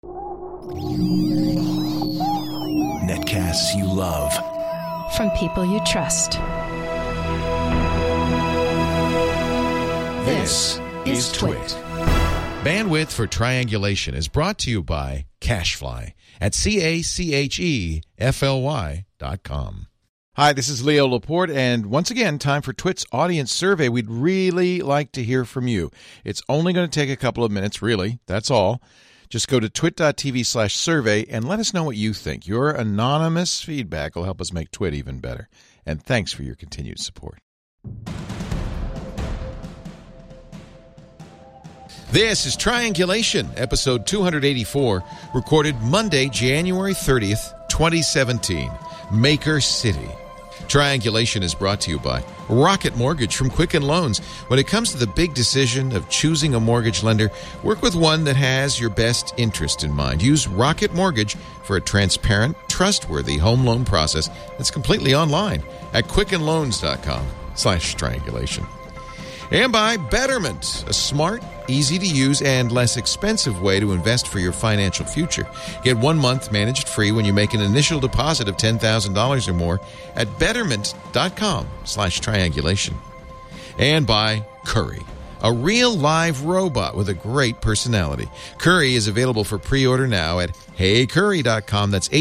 Netcasts you love. From people you trust. This is Twit. Bandwidth for Triangulation is brought to you by CacheFly at CacheFly.com. Hi, this is Leo Laporte, and once again, time for Twit's audience survey. We'd really like to hear from you. It's only going to take a couple of minutes, really. That's all. Just go to twit.tv/survey and let us know what you think. Your anonymous feedback will help us make Twit even better. And thanks for your continued support. This is Triangulation, episode 284, recorded Monday, January 30th, 2017, Maker City. Triangulation is brought to you by Rocket Mortgage from Quicken Loans. When it comes to the big decision of choosing a mortgage lender, work with one that has your best interest in mind. Use Rocket Mortgage for a transparent, trustworthy home loan process that's completely online at quickenloans.com/triangulation. And by Betterment, a smart, easy-to-use, and less expensive way to invest for your financial future. Get 1 month managed free when you make an initial deposit of $10,000 or more at betterment.com/triangulation. And by Curry, a real live robot with a great personality. Curry is available for pre-order now at heycurry.com. That's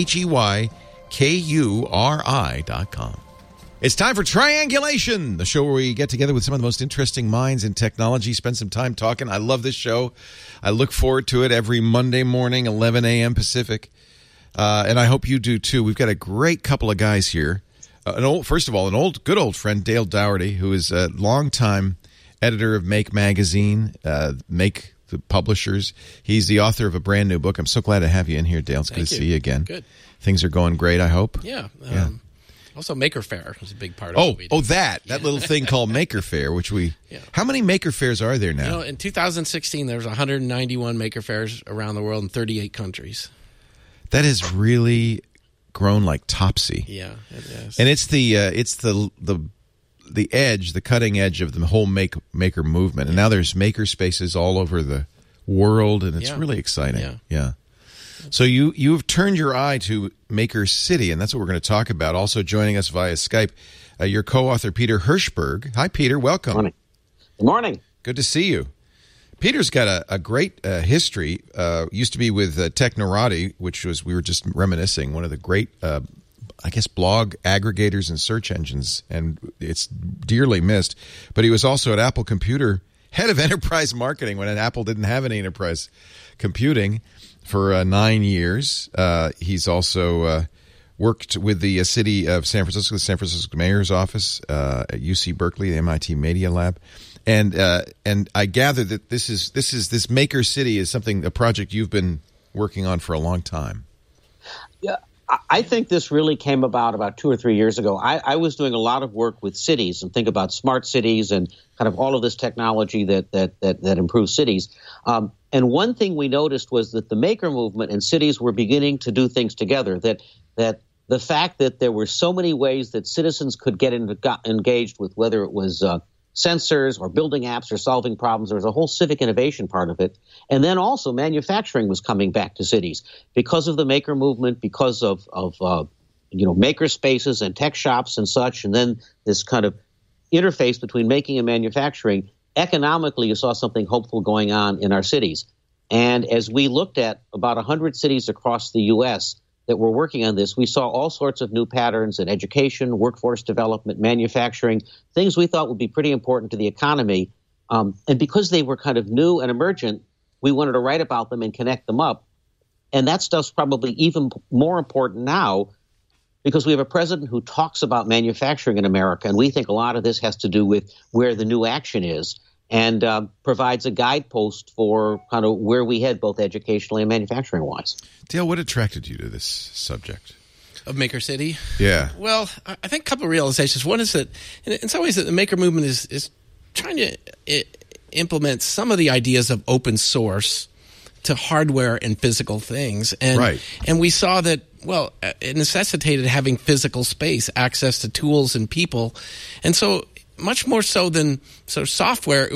HEYKURI.com. It's time for Triangulation, the show where we get together with some of the most interesting minds in technology, spend some time talking. I love this show. I look forward to it every Monday morning, 11 a.m. Pacific. And I hope you do, too. We've got a great couple of guys here. Good old friend, Dale Dougherty, who is a longtime editor of Make Magazine, Make the publishers. He's the author of a brand new book. I'm so glad to have you in here, Dale. It's good to see you again. Good. Things are going great, I hope. Yeah. Also, Maker Faire is a big part of what we do. That little thing called Maker Faire, which we... Yeah. How many Maker Fairs are there now? In 2016, there was 191 Maker Fairs around the world in 38 countries. That has really grown like Topsy. Yeah, it is. And it's the edge, the cutting edge of the whole maker movement. And now there's maker spaces all over the world, and it's really exciting. Yeah. So you've turned your eye to Maker City, and that's what we're going to talk about. Also joining us via Skype, your co-author, Peter Hirschberg. Hi, Peter. Welcome. Morning. Good morning. Good to see you. Peter's got a great history. Used to be with Technorati, which was, we were just reminiscing, one of the great, blog aggregators and search engines, and it's dearly missed. But he was also at Apple Computer, head of enterprise marketing when Apple didn't have any enterprise computing for 9 years. He's also worked with the city of San Francisco, the San Francisco Mayor's office at UC Berkeley, the MIT Media Lab. And I gather that this Maker City is a project you've been working on for a long time. Yeah, I think this really came about 2 or 3 years ago. I was doing a lot of work with cities and think about smart cities and kind of all of this technology that improves cities. And one thing we noticed was that the maker movement and cities were beginning to do things together, that the fact that there were so many ways that citizens could get engaged with, whether it was sensors or building apps or solving problems. There was a whole civic innovation part of it. And then also manufacturing was coming back to cities because of the maker movement, because of maker spaces and tech shops and such. And then this kind of interface between making and manufacturing. Economically, you saw something hopeful going on in our cities. And as we looked at about 100 cities across the U.S. that were working on this, we saw all sorts of new patterns in education, workforce development, manufacturing, things we thought would be pretty important to the economy. And because they were kind of new and emergent, we wanted to write about them and connect them up. And that stuff's probably even more important now because we have a president who talks about manufacturing in America, and we think a lot of this has to do with where the new action is and provides a guidepost for kind of where we head both educationally and manufacturing-wise. Dale, what attracted you to this subject? Of Maker City? Yeah. Well, I think a couple of realizations. One is that in some ways that the maker movement is trying to implement some of the ideas of open source to hardware and physical things. And, right. And we saw that, well, it necessitated having physical space, access to tools and people. And so much more so than software, it was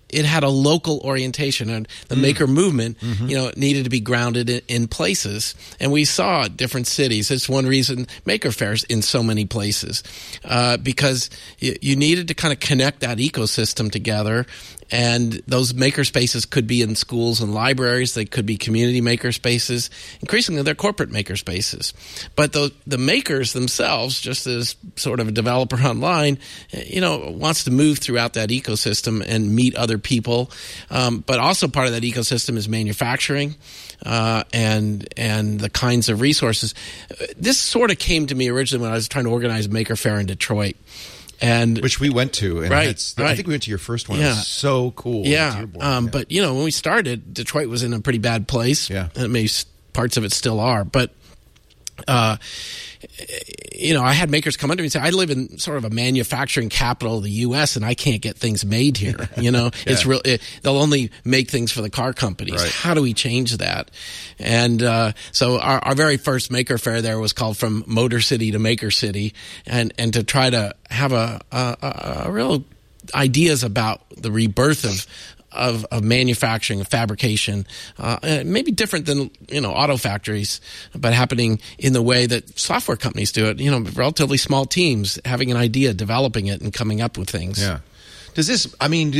it had a local orientation, and the maker movement, needed to be grounded in places. And we saw different cities. It's one reason Maker Fairs in so many places, because you needed to kind of connect that ecosystem together. And those maker spaces could be in schools and libraries. They could be community maker spaces. Increasingly, they're corporate maker spaces. But the makers themselves, just as sort of a developer online, wants to move throughout that ecosystem and meet other people. But also part of that ecosystem is manufacturing and the kinds of resources. This sort of came to me originally when I was trying to organize Maker Faire in Detroit. And which we went to, and right. I think we went to your first one. Yeah. It was so cool. Yeah, but when we started, Detroit was in a pretty bad place. Yeah, and maybe parts of it still are. But I had makers come under me and say, "I live in sort of a manufacturing capital of the U.S. and I can't get things made here." It's real. They'll only make things for the car companies. Right. How do we change that? And so our very first Maker Faire there was called From Motor City to Maker City, and to try to have a real ideas about the rebirth of manufacturing, of fabrication, maybe different than auto factories, but happening in the way that software companies do it. Relatively small teams having an idea, developing it, and coming up with things. Yeah. Is this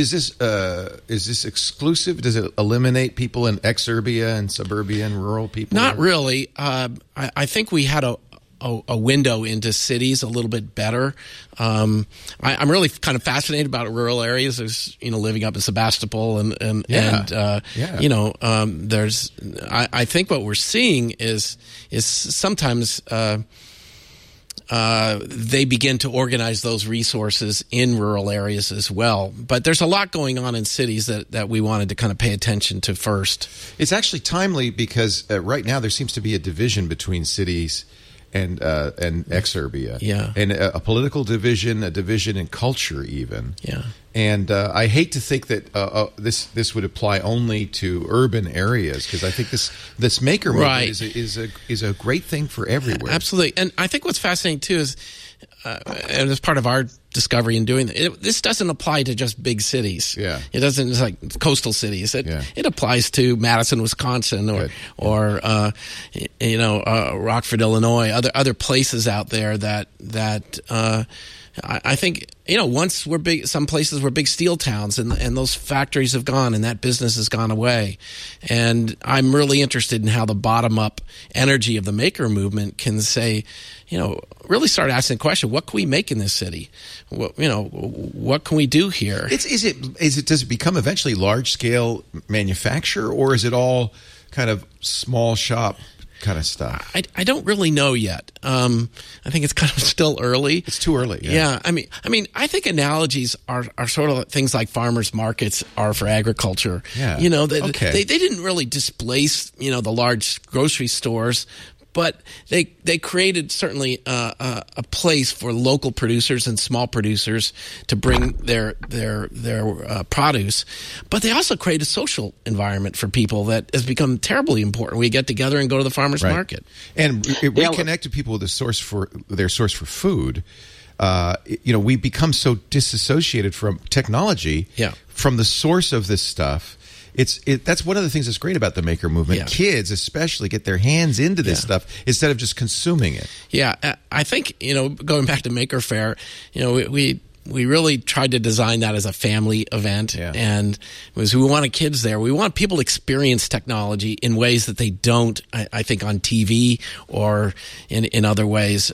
exclusive? Does it eliminate people in exurbia and suburbia and rural people? Not really. I think we had a window into cities a little bit better. I'm really kind of fascinated about rural areas. There's, living up in Sebastopol and there's, I think what we're seeing is sometimes, they begin to organize those resources in rural areas as well. But there's a lot going on in cities that we wanted to kind of pay attention to first. It's actually timely because right now there seems to be a division between cities and exurbia. Yeah. And a political division, a division in culture even. Yeah. And I hate to think that this would apply only to urban areas, because I think this maker movement is a great thing for everywhere. Absolutely. And I think what's fascinating too is, and as part of our discovery in doing this doesn't apply to just big cities. Yeah. It doesn't. It's like coastal cities. It applies to Madison, Wisconsin, or Rockford, Illinois, other places out there that I think, once we're big, some places were big steel towns, and those factories have gone, and that business has gone away. And I'm really interested in how the bottom-up energy of the maker movement can say, really start asking the question: what can we make in this city? What can we do here? Does it become eventually large-scale manufacture, or is it all kind of small shop kind of stuff? I don't really know yet. I think it's kind of still early. It's too early. Yeah. I mean, I think analogies are sort of things like farmers markets are for agriculture. Yeah. They didn't really displace, the large grocery stores, but they created certainly a place for local producers and small producers to bring their produce. But they also create a social environment for people that has become terribly important. We get together and go to the farmers market, and it reconnected people with their source for food. We become so disassociated from technology, from the source of this stuff. That's one of the things that's great about the maker movement. Yeah. Kids especially get their hands into this stuff instead of just consuming it. Yeah, I think, going back to Maker Faire, we really tried to design that as a family event, and we wanted kids there. We want people to experience technology in ways that they don't, I think, on TV or in other ways.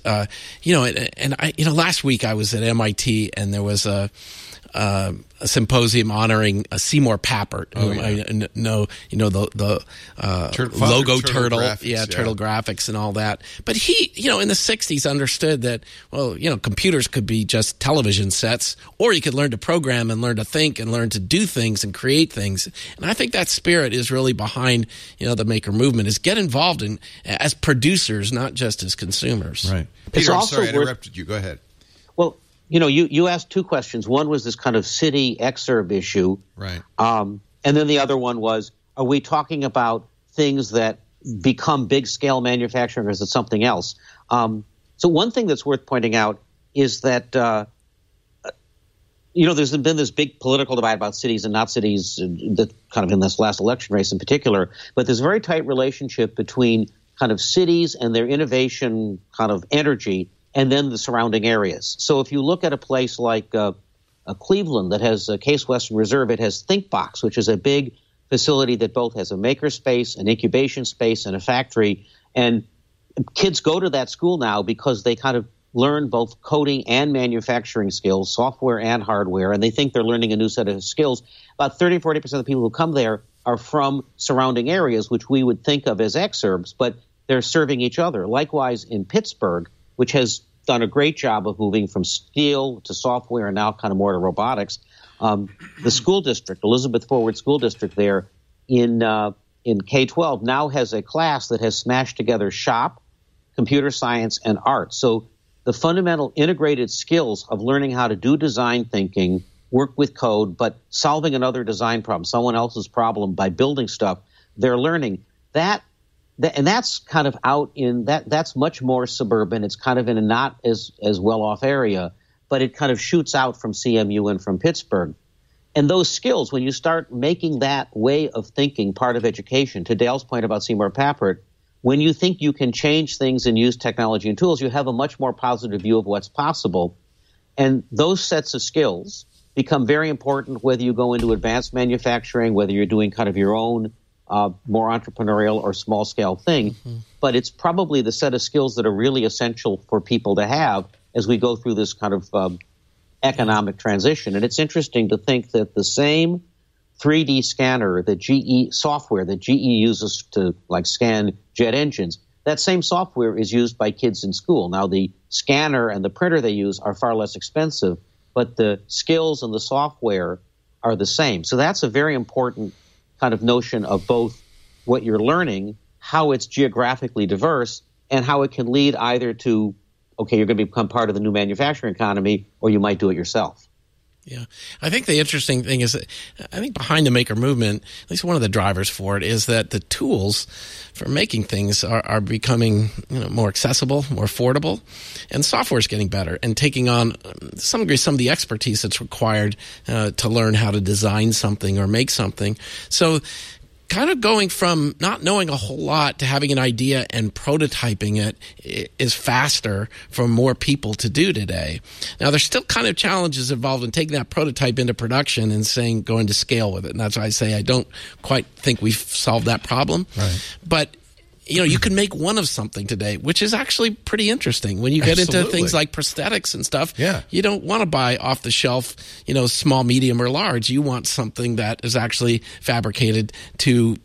Last week I was at MIT, and there was a symposium honoring Seymour Papert. I know, the logo Turtle, Turtle Graphics and all that. But he, in the 60s understood that, computers could be just television sets, or you could learn to program and learn to think and learn to do things and create things. And I think that spirit is really behind, the maker movement, is get involved in as producers, not just as consumers. Right. Peter, I'm sorry I interrupted you. Go ahead. Well, you asked two questions. One was this kind of city exurb issue. Right. And then the other one was, are we talking about things that become big-scale manufacturing, or is it something else? So one thing that's worth pointing out is that there's been this big political divide about cities and not cities, that kind of in this last election race in particular. But there's a very tight relationship between kind of cities and their innovation kind of energy and then the surrounding areas. So if you look at a place like Cleveland that has Case Western Reserve, it has ThinkBox, which is a big facility that both has a maker space, an incubation space, and a factory. And kids go to that school now because they kind of learn both coding and manufacturing skills, software and hardware, and they think they're learning a new set of skills. About 30-40% of the people who come there are from surrounding areas, which we would think of as exurbs, but they're serving each other. Likewise, in Pittsburgh, which has done a great job of moving from steel to software and now kind of more to robotics, the school district, Elizabeth Forward School District there in K-12 now has a class that has smashed together shop, computer science, and art. So the fundamental integrated skills of learning how to do design thinking, work with code, but solving another design problem, someone else's problem by building stuff, they're learning that. And that's kind of out in that's much more suburban. It's kind of in a not as well-off area, but it kind of shoots out from CMU and from Pittsburgh. And those skills, when you start making that way of thinking part of education, to Dale's point about Seymour Papert, when you think you can change things and use technology and tools, you have a much more positive view of what's possible. And those sets of skills become very important whether you go into advanced manufacturing, whether you're doing kind of your own more entrepreneurial or small-scale thing. Mm-hmm. But it's probably the set of skills that are really essential for people to have as we go through this kind of economic transition. And it's interesting to think that the same 3D scanner, the GE software that GE uses to like scan jet engines, that same software is used by kids in school. Now, the scanner and the printer they use are far less expensive, but the skills and the software are the same. So that's a very important kind of notion of both what you're learning, how it's geographically diverse, and how it can lead either to, okay, you're going to become part of the new manufacturing economy, or you might do it yourself. Yeah. I think the interesting thing is that I think behind the maker movement, at least one of the drivers for it, is that the tools for making things are becoming more accessible, more affordable, and software is getting better and taking on, to some degree, some of the expertise that's required to learn how to design something or make something. So kind of going from not knowing a whole lot to having an idea and prototyping it is faster for more people to do today. Now, there's still kind of challenges involved in taking that prototype into production and going to scale with it. And that's why I say I don't quite think we've solved that problem. Right. But you can make one of something today, which is actually pretty interesting. When you get into things like prosthetics and stuff, you don't want to buy off the shelf, small, medium, or large. You want something that is actually fabricated to,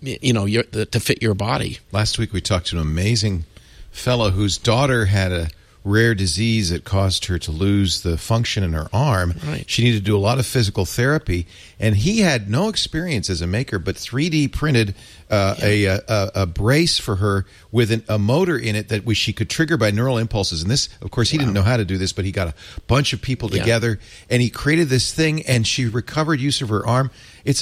to fit your body. Last week we talked to an amazing fellow whose daughter had a rare disease that caused her to lose the function in her arm. Right. She needed to do a lot of physical therapy, and he had no experience as a maker, but 3D printed a brace for her with a motor in it that she could trigger by neural impulses. And this, of course, he didn't know how to do this, but he got a bunch of people together, and he created this thing, and she recovered use of her arm. It's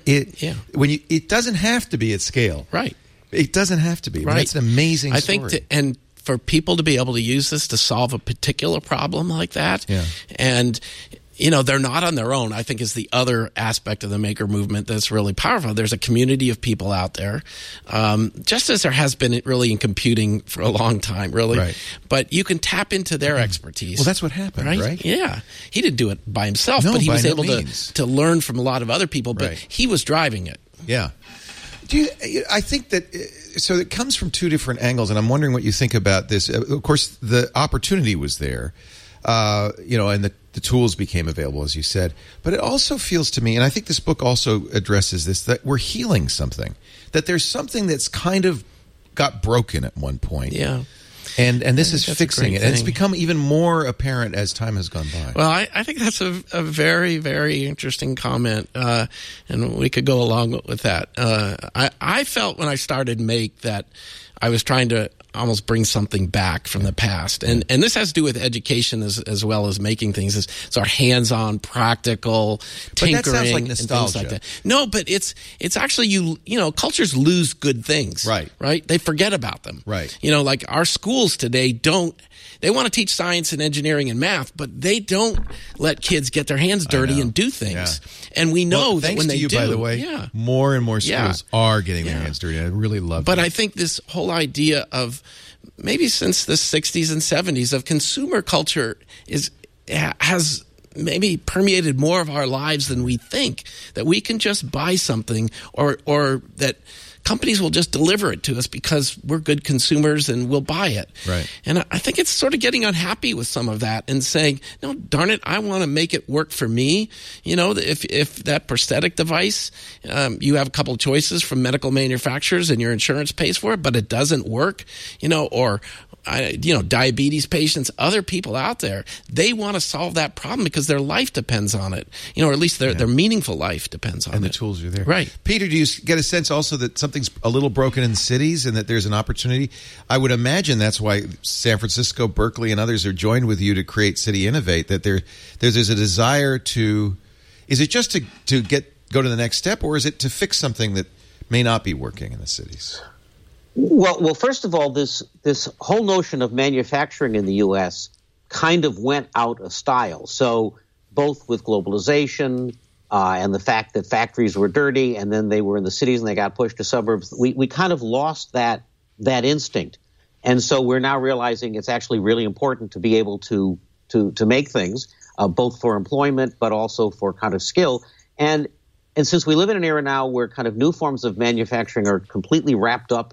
it doesn't have to be at scale. Right. It doesn't have to be. Right. It's an amazing story. I think, and for people to be able to use this to solve a particular problem like that, and they're not on their own, I think is the other aspect of the maker movement that's really powerful. There's a community of people out there, just as there has been really in computing for a long time, really. Right. But you can tap into their expertise. Well, that's what happened, right? Yeah. He didn't do it by himself, but he was able to learn from a lot of other people, but he was driving it. Yeah. I think that so it comes from two different angles, and I'm wondering what you think about this. Of course, the opportunity was there, and the tools became available, as you said. But it also feels to me, and I think this book also addresses this, that we're healing something, that there's something that's kind of got broken at one point. Yeah. And this is fixing it. And it's become even more apparent as time has gone by. Well, I think that's a very, very interesting comment. And we could go along with that. I felt when I started Make that I was trying to almost bring something back from the past. And this has to do with education as well as making things. It's our hands-on, practical tinkering. But that sounds like nostalgia. And things like that. No, but it's actually, cultures lose good things. Right. Right? They forget about them. Right. Like our schools schools today they want to teach science and engineering and math, but they don't let kids get their hands dirty and do things. Yeah. And we know that when they do, by the way, more and more schools are getting their hands dirty. I really love that. But I think this whole idea of maybe since the 60s and 70s of consumer culture has maybe permeated more of our lives than we think, that we can just buy something or that companies will just deliver it to us because we're good consumers and we'll buy it. Right. And I think it's sort of getting unhappy with some of that and saying, no, darn it, I want to make it work for me. You know, if that prosthetic device, you have a couple of choices from medical manufacturers and your insurance pays for it, but it doesn't work, or diabetes patients, other people out there, they want to solve that problem because their life depends on it, or at least their meaningful life depends on it. And the tools are there. Right. Peter, do you get a sense also that something's a little broken in cities and that there's an opportunity? I would imagine that's why San Francisco, Berkeley, and others are joined with you to create City Innovate, that there's a desire to, is it just to go to the next step, or is it to fix something that may not be working in the cities? Well, first of all, this whole notion of manufacturing in the U.S. kind of went out of style. So both with globalization and the fact that factories were dirty and then they were in the cities and they got pushed to suburbs, we kind of lost that instinct. And so we're now realizing it's actually really important to be able to make things, both for employment but also for kind of skill. And since we live in an era now where kind of new forms of manufacturing are completely wrapped up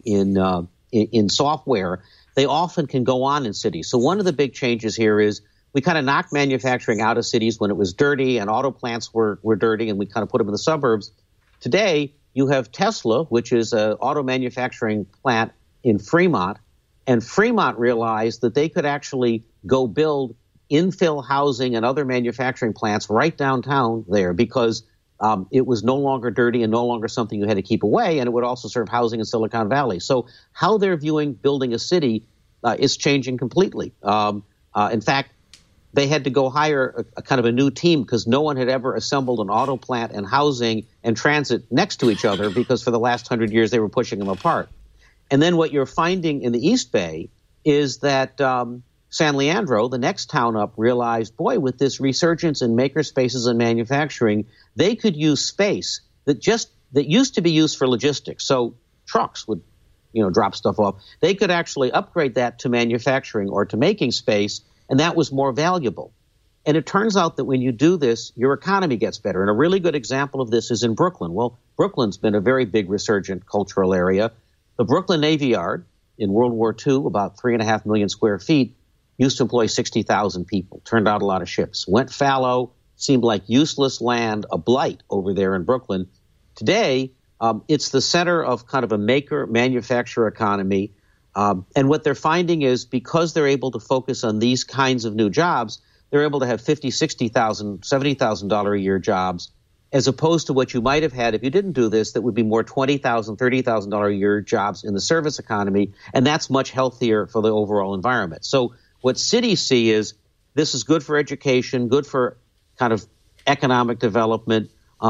in software, they often can go on in cities. So one of the big changes here is we kind of knocked manufacturing out of cities when it was dirty and auto plants were dirty, and we kind of put them in the suburbs. Today, you have Tesla, which is an auto manufacturing plant in Fremont, and Fremont realized that they could actually go build infill housing and other manufacturing plants right downtown there because it was no longer dirty and no longer something you had to keep away, and it would also serve housing in Silicon Valley. So how they're viewing building a city is changing completely. In fact, they had to go hire a kind of a new team because no one had ever assembled an auto plant and housing and transit next to each other because for the last 100 years they were pushing them apart. And then what you're finding in the East Bay is that San Leandro, the next town up, realized, boy, with this resurgence in maker spaces and manufacturing, they could use space that used to be used for logistics. So trucks would, drop stuff off. They could actually upgrade that to manufacturing or to making space, and that was more valuable. And it turns out that when you do this, your economy gets better. And a really good example of this is in Brooklyn. Well, Brooklyn's been a very big resurgent cultural area. The Brooklyn Navy Yard in World War II, about 3.5 million square feet, used to employ 60,000 people, turned out a lot of ships, went fallow, seemed like useless land, a blight over there in Brooklyn. Today, it's the center of kind of a maker-manufacturer economy. And what they're finding is because they're able to focus on these kinds of new jobs, they're able to have $50,000, $60,000, $70,000 a year jobs, as opposed to what you might have had if you didn't do this, that would be more $20,000, $30,000 a year jobs in the service economy, and that's much healthier for the overall environment. So what cities see is this is good for education, good for kind of economic development,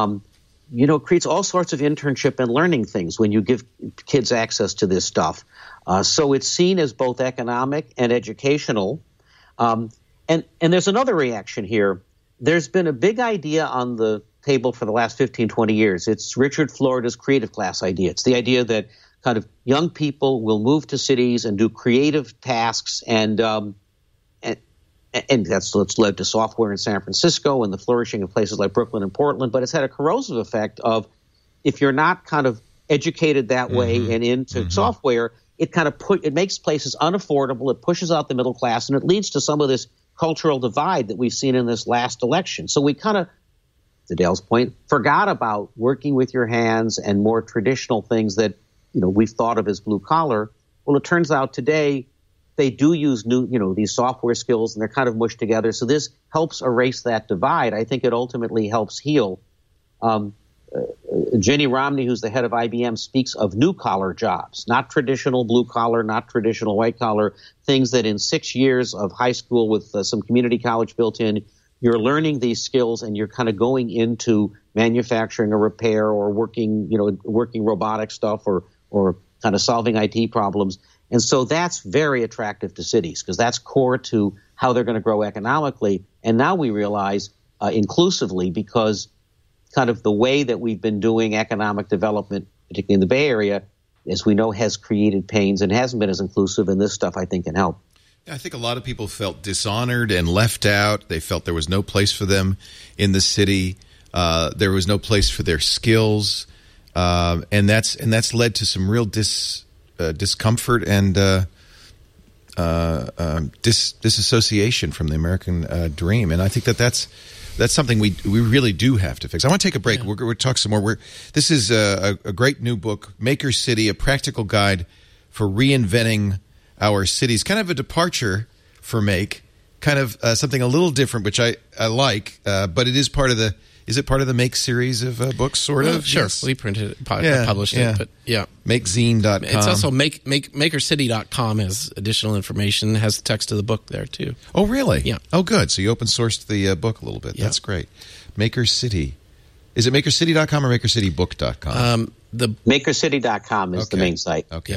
creates all sorts of internship and learning things when you give kids access to this stuff. So it's seen as both economic and educational. And there's another reaction here. There's been a big idea on the table for the last 15, 20 years. It's Richard Florida's creative class idea. It's the idea that kind of young people will move to cities and do creative tasks, and that's what's led to software in San Francisco and the flourishing of places like Brooklyn and Portland. But it's had a corrosive effect of if you're not kind of educated that way and into software, it kind of it makes places unaffordable. It pushes out the middle class, and it leads to some of this cultural divide that we've seen in this last election. So we kind of, to Dale's point, forgot about working with your hands and more traditional things that we've thought of as blue collar. Well, it turns out today they do use new, these software skills, and they're kind of mushed together. So this helps erase that divide. I think it ultimately helps heal. Jenny Romney, who's the head of IBM, speaks of new-collar jobs, not traditional blue-collar, not traditional white-collar, things that in 6 years of high school with some community college built in, you're learning these skills and you're kind of going into manufacturing or repair or working robotic stuff or kind of solving IT problems. And so that's very attractive to cities because that's core to how they're going to grow economically. And now we realize inclusively, because kind of the way that we've been doing economic development, particularly in the Bay Area, as we know, has created pains and hasn't been as inclusive. And this stuff, I think, can help. I think a lot of people felt dishonored and left out. They felt there was no place for them in the city. There was no place for their skills, and that's led to some real discomfort and disassociation from the American dream. And I think that's something we really do have to fix. I want to take a break. Yeah. We're going to talk some more. This is a great new book, Maker City: A Practical Guide for Reinventing Our Cities. Kind of a departure for Make, kind of something a little different, which I like. But it is part of the. Is it part of the Make series of books, sort of? Sure. Yes. We printed it, published it. But yeah. MakeZine.com. It's also MakerCity.com has additional information, has the text of the book there, too. Oh, really? Yeah. Oh, good. So you open sourced the book a little bit. Yeah. That's great. Maker City. Is it MakerCity.com or MakerCityBook.com? The MakerCity.com is the main site. Okay. Yeah.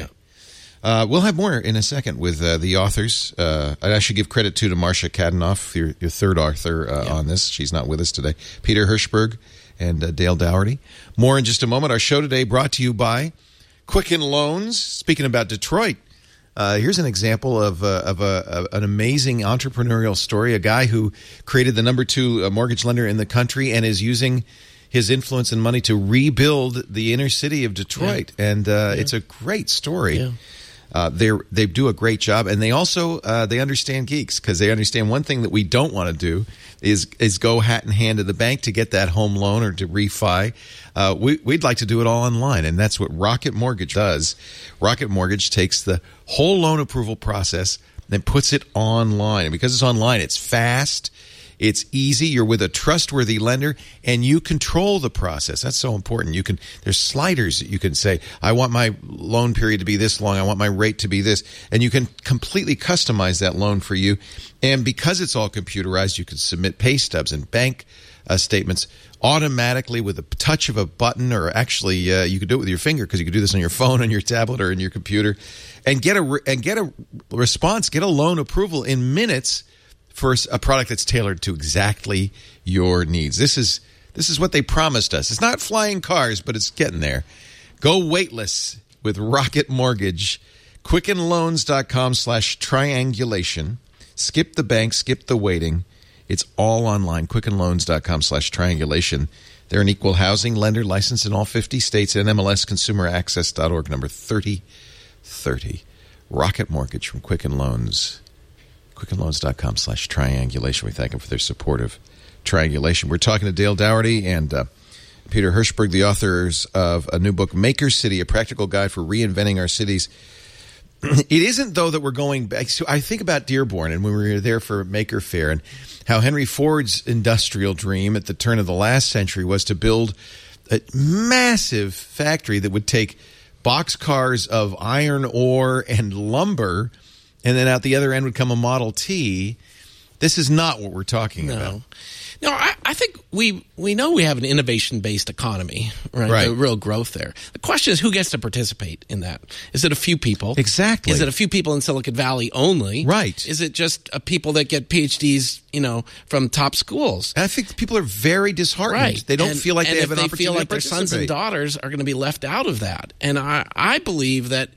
We'll have more in a second with the authors. I should give credit to Marcia Kadenoff, your third author on this. She's not with us today. Peter Hirschberg and Dale Dougherty. More in just a moment. Our show today brought to you by Quicken Loans. Speaking about Detroit, here's an example of an amazing entrepreneurial story. A guy who created the number 2 mortgage lender in the country and is using his influence and money to rebuild the inner city of Detroit. Yeah. And it's a great story. Yeah. They do a great job, and they also they understand geeks, because they understand one thing that we don't want to do is go hat in hand to the bank to get that home loan or to refi. We'd like to do it all online, and that's what Rocket Mortgage does. Rocket Mortgage takes the whole loan approval process and puts it online, and because it's online, it's fast. It's easy. You're with a trustworthy lender, and you control the process. That's so important. There's sliders that you can say, I want my loan period to be this long. I want my rate to be this. And you can completely customize that loan for you. And because it's all computerized, you can submit pay stubs and bank statements automatically with a touch of a button, or actually you could do it with your finger, because you could do this on your phone, on your tablet, or in your computer, and get a response, get a loan approval in minutes for a product that's tailored to exactly your needs. This is what they promised us. It's not flying cars, but it's getting there. Go weightless with Rocket Mortgage. QuickenLoans.com/triangulation. Skip the bank, skip the waiting. It's all online. QuickenLoans.com/triangulation. They're an equal housing lender licensed in all 50 states, and MLSConsumerAccess.org, number 3030. Rocket Mortgage from Quicken Loans. QuickenLoans.com/triangulation. We thank them for their support of Triangulation. We're talking to Dale Dougherty and Peter Hirschberg, the authors of a new book, Maker City: A Practical Guide for Reinventing Our Cities. It isn't, though, that we're going back. So I think about Dearborn, and when we were there for Maker Faire, and how Henry Ford's industrial dream at the turn of the last century was to build a massive factory that would take boxcars of iron ore and lumber, and then out the other end would come a Model T. This is not what we're talking about. No, I think we know we have an innovation-based economy, right? The real growth there. The question is, who gets to participate in that? Is it a few people? Exactly. Is it a few people in Silicon Valley only? Right. Is it just people that get PhDs, from top schools? And I think people are very disheartened. Right. They don't feel like they have an opportunity feel like to their sons and daughters are going to be left out of that. And I believe that,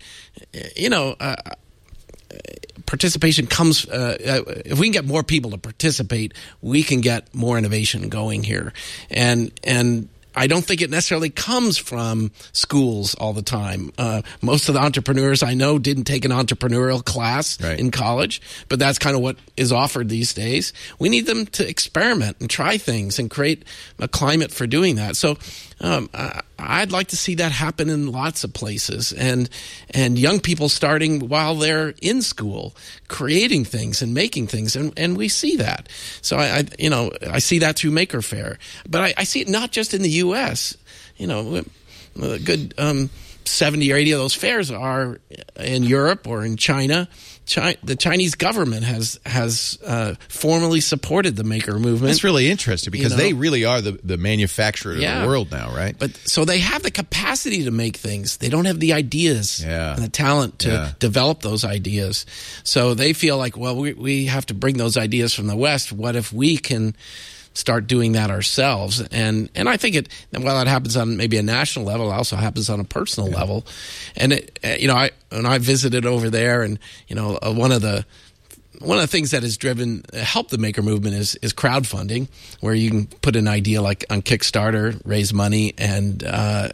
participation comes if we can get more people to participate, we can get more innovation going here, and I don't think it necessarily comes from schools all the time. Most of the entrepreneurs I know didn't take an entrepreneurial class in college, but that's kind of what is offered these days. We need them to experiment and try things and create a climate for doing that. So I'd like to see that happen in lots of places, and young people starting while they're in school, creating things and making things, and we see that. So I see that through Maker Faire, but I see it not just in the U.S. A good 70 or 80 of those fairs are in Europe or in China. The Chinese government has formally supported the maker movement. That's really interesting because they really are the manufacturer of the world now, right? But so they have the capacity to make things. They don't have the ideas and the talent to develop those ideas. So they feel like, well, we have to bring those ideas from the West. What if we can start doing that ourselves? And I think while it happens on maybe a national level, it also happens on a personal level. And when I visited over there, and one of the things that has helped the maker movement is crowdfunding, where you can put an idea like on Kickstarter, raise money, and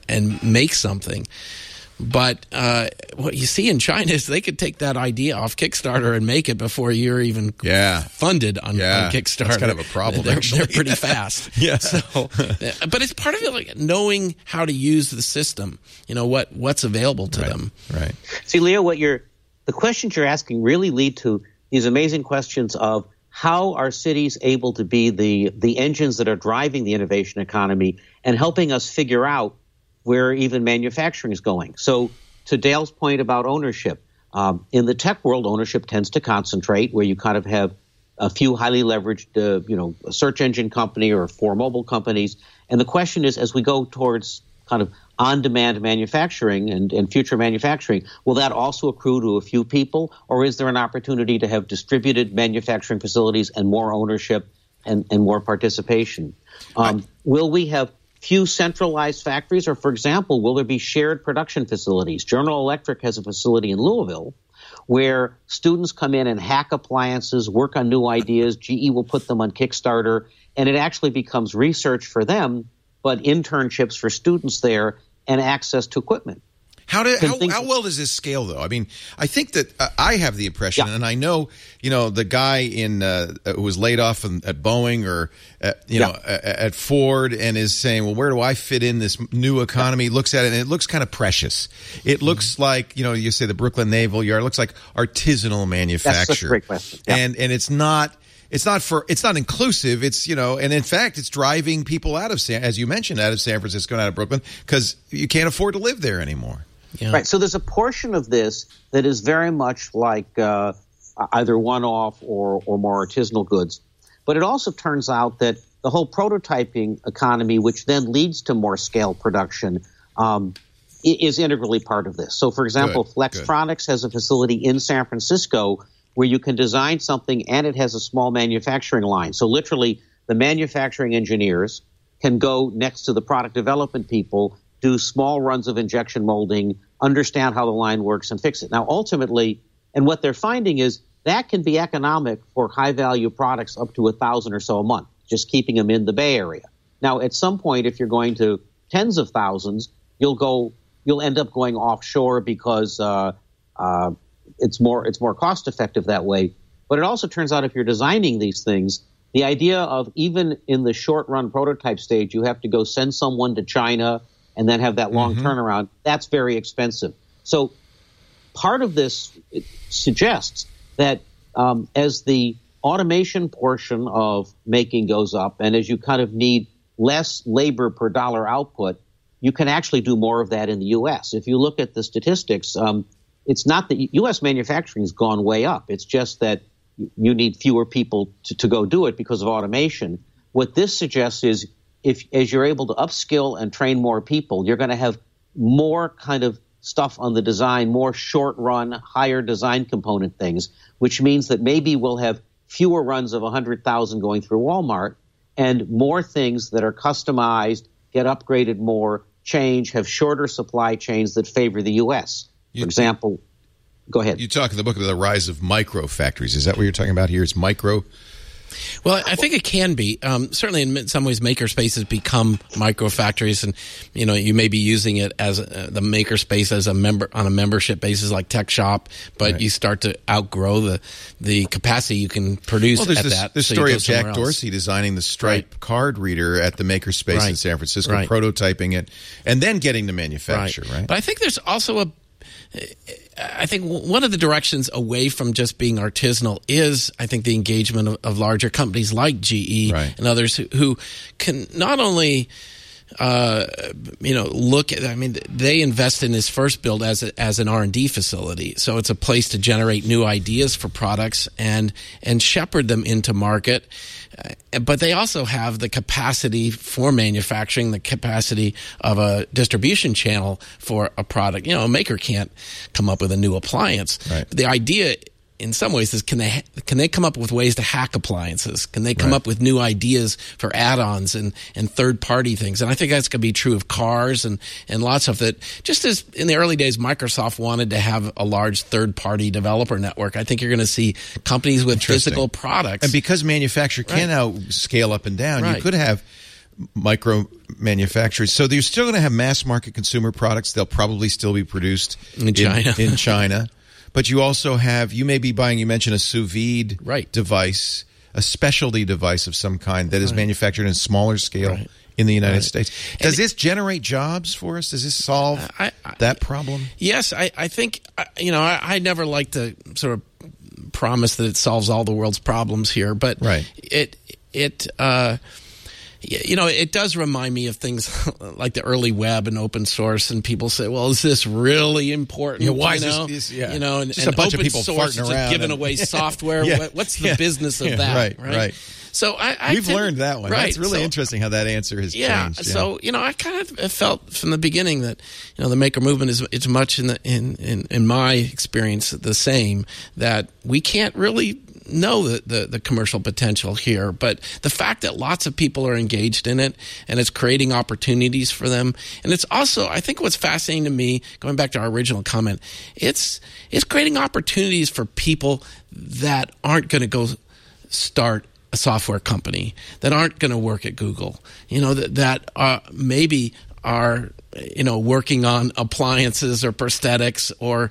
make something. But what you see in China is they could take that idea off Kickstarter and make it before you're even funded on Kickstarter. That's kind of a problem, They're pretty fast. So, but it's part of it, like knowing how to use the system, what's available to them. Right. See, Leo, the questions you're asking really lead to these amazing questions of how are cities able to be the engines that are driving the innovation economy and helping us figure out where even manufacturing is going. So to Dale's point about ownership, in the tech world, ownership tends to concentrate where you kind of have a few highly leveraged, a search engine company or 4 mobile companies. And the question is, as we go towards kind of on-demand manufacturing and future manufacturing, will that also accrue to a few people? Or is there an opportunity to have distributed manufacturing facilities and more ownership and more participation? Will we have few centralized factories, or, for example, will there be shared production facilities? General Electric has a facility in Louisville where students come in and hack appliances, work on new ideas. GE will put them on Kickstarter, and it actually becomes research for them, but internships for students there and access to equipment. How well does this scale, though? I mean, I think that I have the impression, and I know, the guy who was laid off at Boeing or at Ford and is saying, well, where do I fit in this new economy? Looks at it, and it looks kind of precious. It looks like, you say the Brooklyn Naval Yard. It looks like artisanal manufacture. That's a great question. And it's not inclusive. It's, and in fact, it's driving people as you mentioned, out of San Francisco and out of Brooklyn because you can't afford to live there anymore. Yeah. Right. So there's a portion of this that is very much like either one-off or more artisanal goods. But it also turns out that the whole prototyping economy, which then leads to more scale production, is integrally part of this. So, for example, Flextronics has a facility in San Francisco where you can design something and it has a small manufacturing line. So literally the manufacturing engineers can go next to the product development people, do small runs of injection molding, understand how the line works, and fix it. Now, ultimately, and what they're finding is that can be economic for high-value products up to 1,000 or so a month, just keeping them in the Bay Area. Now, at some point, if you're going to tens of thousands, you'll end up going offshore because it's more cost-effective that way. But it also turns out if you're designing these things, the idea of even in the short-run prototype stage, you have to go send someone to China and then have that long turnaround, that's very expensive. So part of this suggests that as the automation portion of making goes up and as you kind of need less labor per dollar output, you can actually do more of that in the U.S. If you look at the statistics, it's not that U.S. manufacturing has gone way up. It's just that you need fewer people to go do it because of automation. What this suggests is as you're able to upskill and train more people, you're going to have more kind of stuff on the design, more short-run, higher design component things, which means that maybe we'll have fewer runs of 100,000 going through Walmart and more things that are customized, get upgraded more, change, have shorter supply chains that favor the U.S. For example, go ahead. You talk in the book about the rise of micro factories. Is that what you're talking about here? It's micro? Well, I think it can be. Certainly, in some ways, makerspaces become micro factories, and you may be using it as the makerspace as on a membership basis, like Tech Shop. But you start to outgrow the capacity you can produce at that. The story of Jack Dorsey designing the Stripe card reader at the makerspace in San Francisco, prototyping it, and then getting to manufacture. Right. But I think there's also I think one of the directions away from just being artisanal is, I think, the engagement of larger companies like GE and others who can not only look at, I mean, they invest in this first build as an R&D facility. So it's a place to generate new ideas for products and shepherd them into market. But they also have the capacity for manufacturing, the capacity of a distribution channel for a product. A maker can't come up with a new appliance. Right. But the idea in some ways is can they come up with ways to hack appliances? Can they come up with new ideas for add-ons and third-party things? And I think that's going to be true of cars and lots of that. Just as in the early days, Microsoft wanted to have a large third-party developer network, I think you're going to see companies with physical products. And because manufacturer can now scale up and down, you could have micro manufacturers. So you're still going to have mass market consumer products. They'll probably still be produced in China. But you also have, you may be buying, you mentioned a sous vide device, a specialty device of some kind that is manufactured in a smaller scale in the United States. Does this generate jobs for us? Does this solve that problem? Yes, I think, I never like to sort of promise that it solves all the world's problems here, but it does remind me of things like the early web and open source, and people say, "Well, is this really important?" Why is this? And just a bunch of people source farting is around giving away software. What's the business of that? Right. So we've learned that one. Right. That's really interesting how that answer has changed. So I kind of felt from the beginning that the maker movement is much in my experience the same, that we can't really know the commercial potential here, but the fact that lots of people are engaged in it and it's creating opportunities for them, and it's also, I think what's fascinating to me, going back to our original comment, it's creating opportunities for people that aren't going to go start a software company, that aren't going to work at Google, that maybe are working on appliances or prosthetics or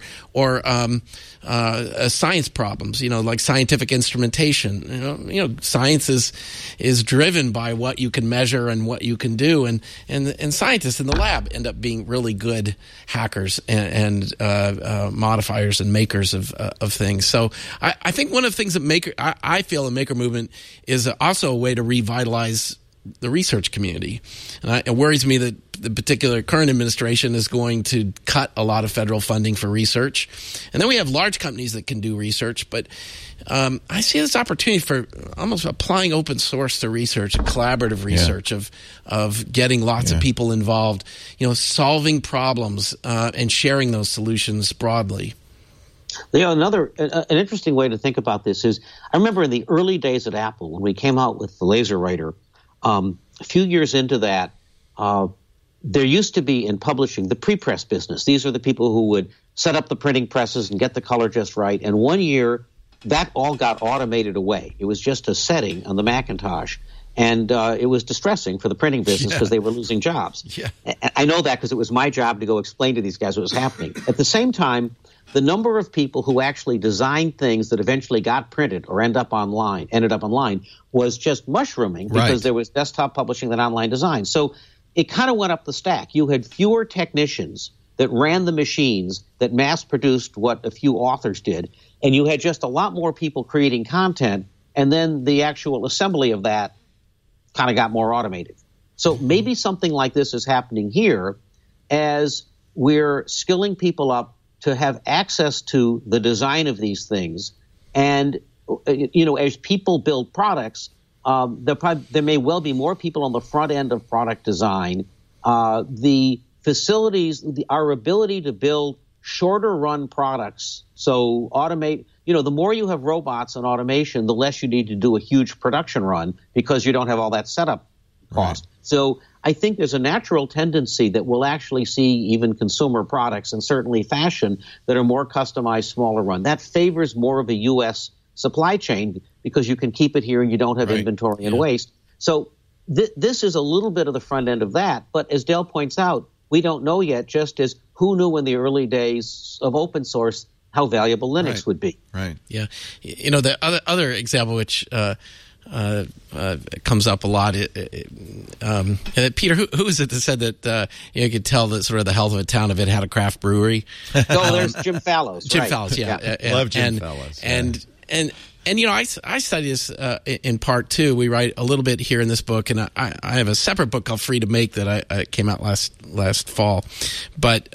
science problems, like scientific instrumentation. Science is driven by what you can measure and what you can do, and scientists in the lab end up being really good hackers and modifiers and makers of things. So I think one of the things that I feel the maker movement is also a way to revitalize the research community. And it worries me that the particular current administration is going to cut a lot of federal funding for research. And then we have large companies that can do research, but I see this opportunity for almost applying open source to research, collaborative research of getting lots of people involved, solving problems and sharing those solutions broadly. An interesting way to think about this is, I remember in the early days at Apple when we came out with the LaserWriter, a few years into that, there used to be in publishing the pre-press business. These are the people who would set up the printing presses and get the color just right. And one year, that all got automated away. It was just a setting on the Macintosh. And it was distressing for the printing business because they were losing jobs. Yeah. I know that because it was my job to go explain to these guys what was happening. At the same time, the number of people who actually designed things that eventually got printed or ended up online was just mushrooming because there was desktop publishing than online design. So it kind of went up the stack. You had fewer technicians that ran the machines that mass-produced what a few authors did, and you had just a lot more people creating content, and then the actual assembly of that kind of got more automated. So maybe something like this is happening here as we're skilling people up to have access to the design of these things. And, as people build products, there may well be more people on the front end of product design. The facilities, our ability to build shorter run products, so automate, the more you have robots and automation, the less you need to do a huge production run because you don't have all that setup cost. Right. So I think there's a natural tendency that we'll actually see even consumer products and certainly fashion that are more customized, smaller run. That favors more of a U.S. supply chain because you can keep it here and you don't have inventory and waste. So this is a little bit of the front end of that. But as Dale points out, we don't know yet, just as who knew in the early days of open source how valuable Linux would be. Right. Yeah. The other example which comes up a lot. Peter, who is it that said that you could tell that sort of the health of a town if it had a craft brewery? There's Jim Fallows. Jim Fallows, yeah. Love Jim Fallows. And And, you know, I study this in part, too. We write a little bit here in this book, and I have a separate book called Free to Make that I came out last fall. But,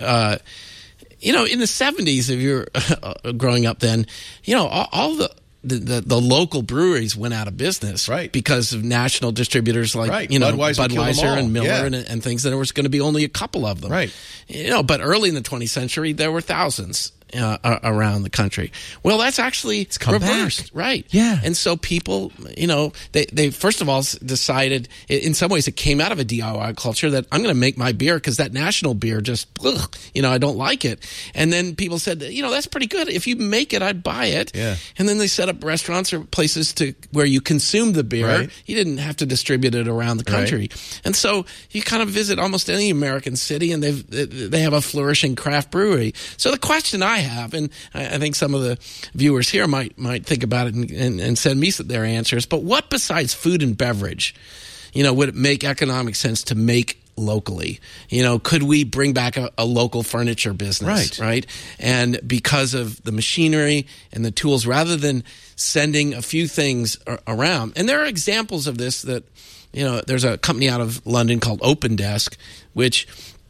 you know, in the 70s, if you're growing up then, you know, all the local breweries went out of business, right, because of national distributors like, right. you know, Budweiser and Miller, yeah, and things, that there was going to be only a couple of them. Right. You know, but early in the 20th century, there were thousands around the country. Well, that's actually reversed, back. Right? Yeah. And so people, you know, they first of all decided, in some ways, it came out of a DIY culture that I'm going to make my beer because that national beer just, you know, I don't like it. And then people said, you know, that's pretty good. If you make it, I'd buy it. Yeah. And then they set up restaurants or places where you consume the beer. Right. You didn't have to distribute it around the country. Right. And so you kind of visit almost any American city, and they have a flourishing craft brewery. So the question I have, and I think some of the viewers here might think about it and send me their answers, but what besides food and beverage, you know, would it make economic sense to make locally? You know, could we bring back a local furniture business, right? And because of the machinery and the tools, rather than sending a few things around. And there are examples of this that, you know, there's a company out of London called Open Desk, which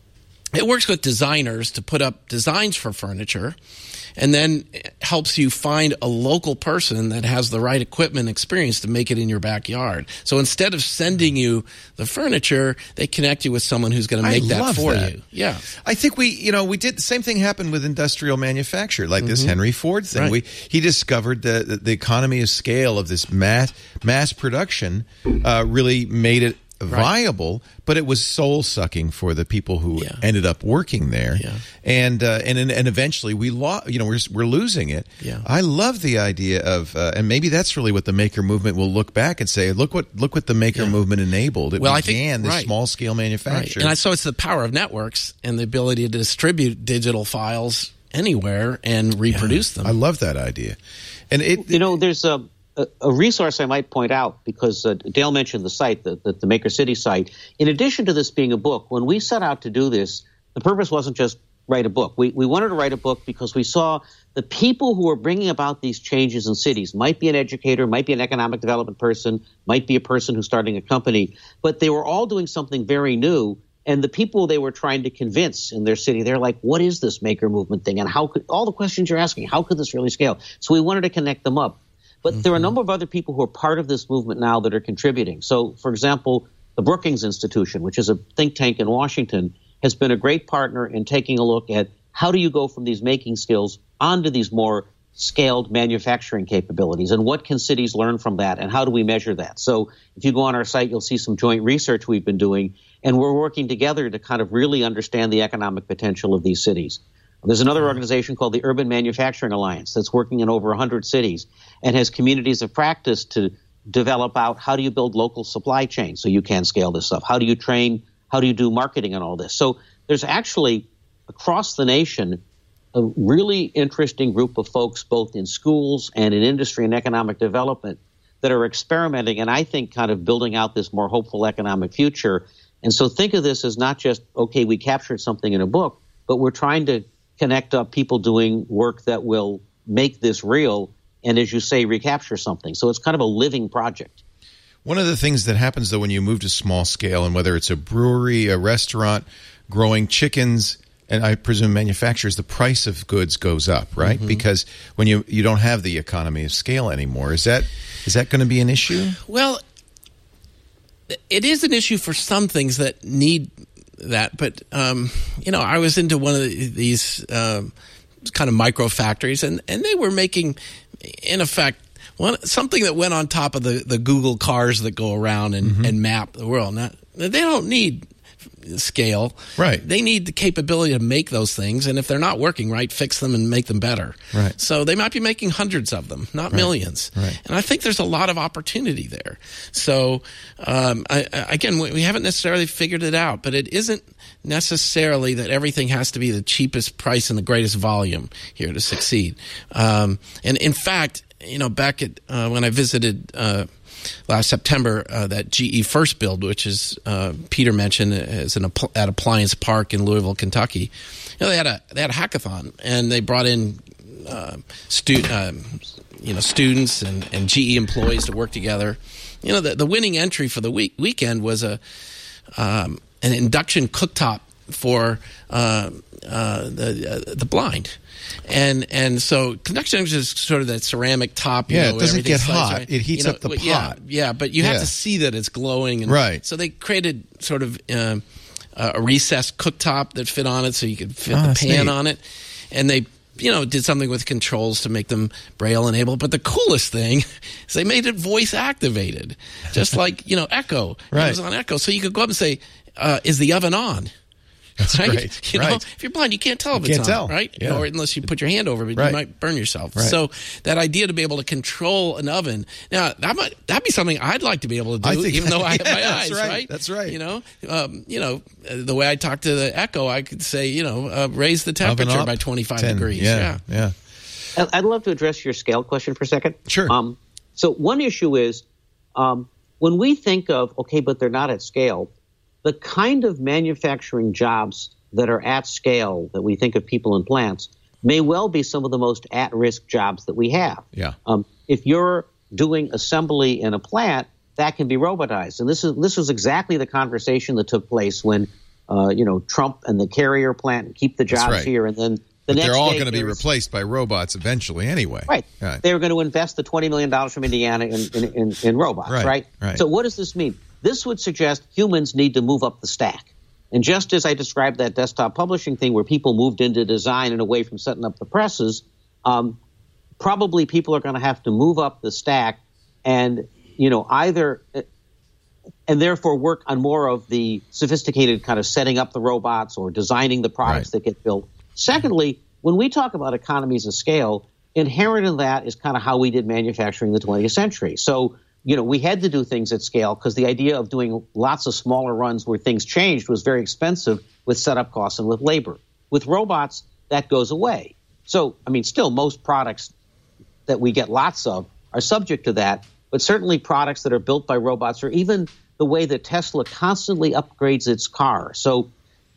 it works with designers to put up designs for furniture, and then helps you find a local person that has the right equipment and experience to make it in your backyard. So instead of sending you the furniture, they connect you with someone who's going to make that for you. Yeah. I think we did the same thing happened with industrial manufacture, like this Henry Ford thing. Right. He discovered the economy of scale of this mass production really made it viable, but it was soul sucking for the people who ended up working there, and eventually we're losing it. Yeah. I love the idea of, and maybe that's really what the maker movement will look back and say, look what the maker movement enabled. It began this small scale manufacture, and so it's the power of networks and the ability to distribute digital files anywhere and reproduce them. I love that idea, and there's a resource I might point out, because Dale mentioned the site, the Maker City site. In addition to this being a book, when we set out to do this, the purpose wasn't just write a book. We wanted to write a book because we saw the people who were bringing about these changes in cities, might be an educator, might be an economic development person, might be a person who's starting a company, but they were all doing something very new. And the people they were trying to convince in their city, they're like, what is this maker movement thing? And how could all the questions you're asking, how could this really scale? So we wanted to connect them up. But there are a number of other people who are part of this movement now that are contributing. So, for example, the Brookings Institution, which is a think tank in Washington, has been a great partner in taking a look at how do you go from these making skills onto these more scaled manufacturing capabilities, and what can cities learn from that, and how do we measure that? So if you go on our site, you'll see some joint research we've been doing, and we're working together to kind of really understand the economic potential of these cities. There's another organization called the Urban Manufacturing Alliance that's working in over 100 cities and has communities of practice to develop out how do you build local supply chains so you can scale this up? How do you train? How do you do marketing and all this? So there's actually, across the nation, a really interesting group of folks, both in schools and in industry and economic development, that are experimenting and I think kind of building out this more hopeful economic future. And so think of this as not just, okay, we captured something in a book, but we're trying to connect up people doing work that will make this real and, as you say, recapture something. So it's kind of a living project. One of the things that happens, though, when you move to small scale, and whether it's a brewery, a restaurant, growing chickens, and I presume manufacturers, the price of goods goes up, right? Mm-hmm. Because when you don't have the economy of scale anymore. Is that going to be an issue? Well, it is an issue for some things that need that, but I was into one of these kind of micro factories, and they were making, in effect, something that went on top of the Google cars that go around and map the world. Now, they don't need scale, right? They need the capability to make those things, and if they're not working right, fix them and make them better, right? So they might be making hundreds of them, not millions, right? And I think there's a lot of opportunity there. So again, we haven't necessarily figured it out, but it isn't necessarily that everything has to be the cheapest price and the greatest volume here to succeed. And in fact, back at when I visited last September, that GE First Build, which is Peter mentioned, is at Appliance Park in Louisville, Kentucky. They had a hackathon, and they brought in students and GE employees to work together. The winning entry for the weekend was an induction cooktop for the blind. And so conduction is just sort of that ceramic top. It doesn't get hot. Right? It heats up the pot. Yeah, but you have to see that it's glowing. And right. So they created sort of a recessed cooktop that fit on it, so you could fit the pan on it. And they did something with controls to make them Braille enabled. But the coolest thing is they made it voice activated, just like Echo. Right. It was on Echo, so you could go up and say, "Is the oven on?" That's right. Right. If you're blind, you can't tell if it's on, right? Yeah. Or unless you put your hand over it, Right. you might burn yourself. Right. So that idea to be able to control an oven, now that'd be something I'd like to be able to do, even though I have my eyes. That's right. That's right. The way I talk to the Echo, I could say, raise the temperature by 25 degrees. Yeah. I'd love to address your scale question for a second. Sure. So one issue is when we think of, but they're not at scale, the kind of manufacturing jobs that are at scale that we think of people in plants may well be some of the most at-risk jobs that we have. Yeah. If you're doing assembly in a plant, that can be robotized. And this was exactly the conversation that took place when Trump and the Carrier plant keep the jobs here, and then they're all going to be replaced by robots eventually anyway. Right. They were going to invest the $20 million from Indiana in robots, right? So what does this mean? This would suggest humans need to move up the stack. And just as I described that desktop publishing thing where people moved into design and away from setting up the presses, probably people are going to have to move up the stack and, either and therefore work on more of the sophisticated kind of setting up the robots or designing the products that get built. Secondly, when we talk about economies of scale, inherent in that is kind of how we did manufacturing in the 20th century. So, we had to do things at scale because the idea of doing lots of smaller runs where things changed was very expensive with setup costs and with labor. With robots, that goes away. So, still most products that we get lots of are subject to that, but certainly products that are built by robots or even the way that Tesla constantly upgrades its car. So,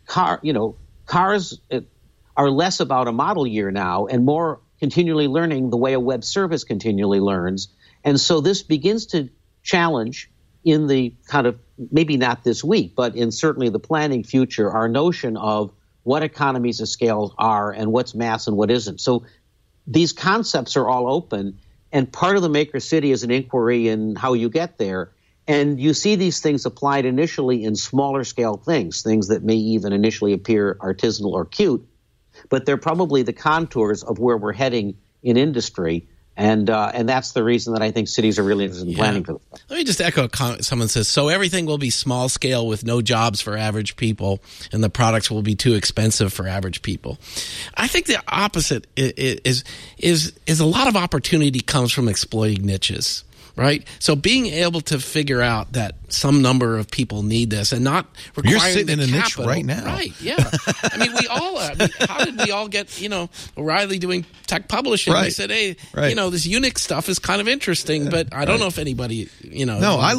cars are less about a model year now and more continually learning the way a web service continually learns. And so this begins to challenge in the kind of, maybe not this week, but in certainly the planning future, our notion of what economies of scale are and what's mass and what isn't. So these concepts are all open, and part of the Maker City is an inquiry in how you get there. And you see these things applied initially in smaller scale things that may even initially appear artisanal or cute, but they're probably the contours of where we're heading in industry. And that's the reason that I think cities are really interested in planning for this. Let me just echo a comment. Someone says, so everything will be small scale with no jobs for average people, and the products will be too expensive for average people. I think the opposite is a lot of opportunity comes from exploiting niches. Right? So being able to figure out that some number of people need this and not requiring You're sitting the in a capital, niche right now. Right, yeah. We all how did we all get, O'Reilly doing tech publishing? Right. They said, hey, right. This Unix stuff is kind of interesting, but I don't know if anybody, No, I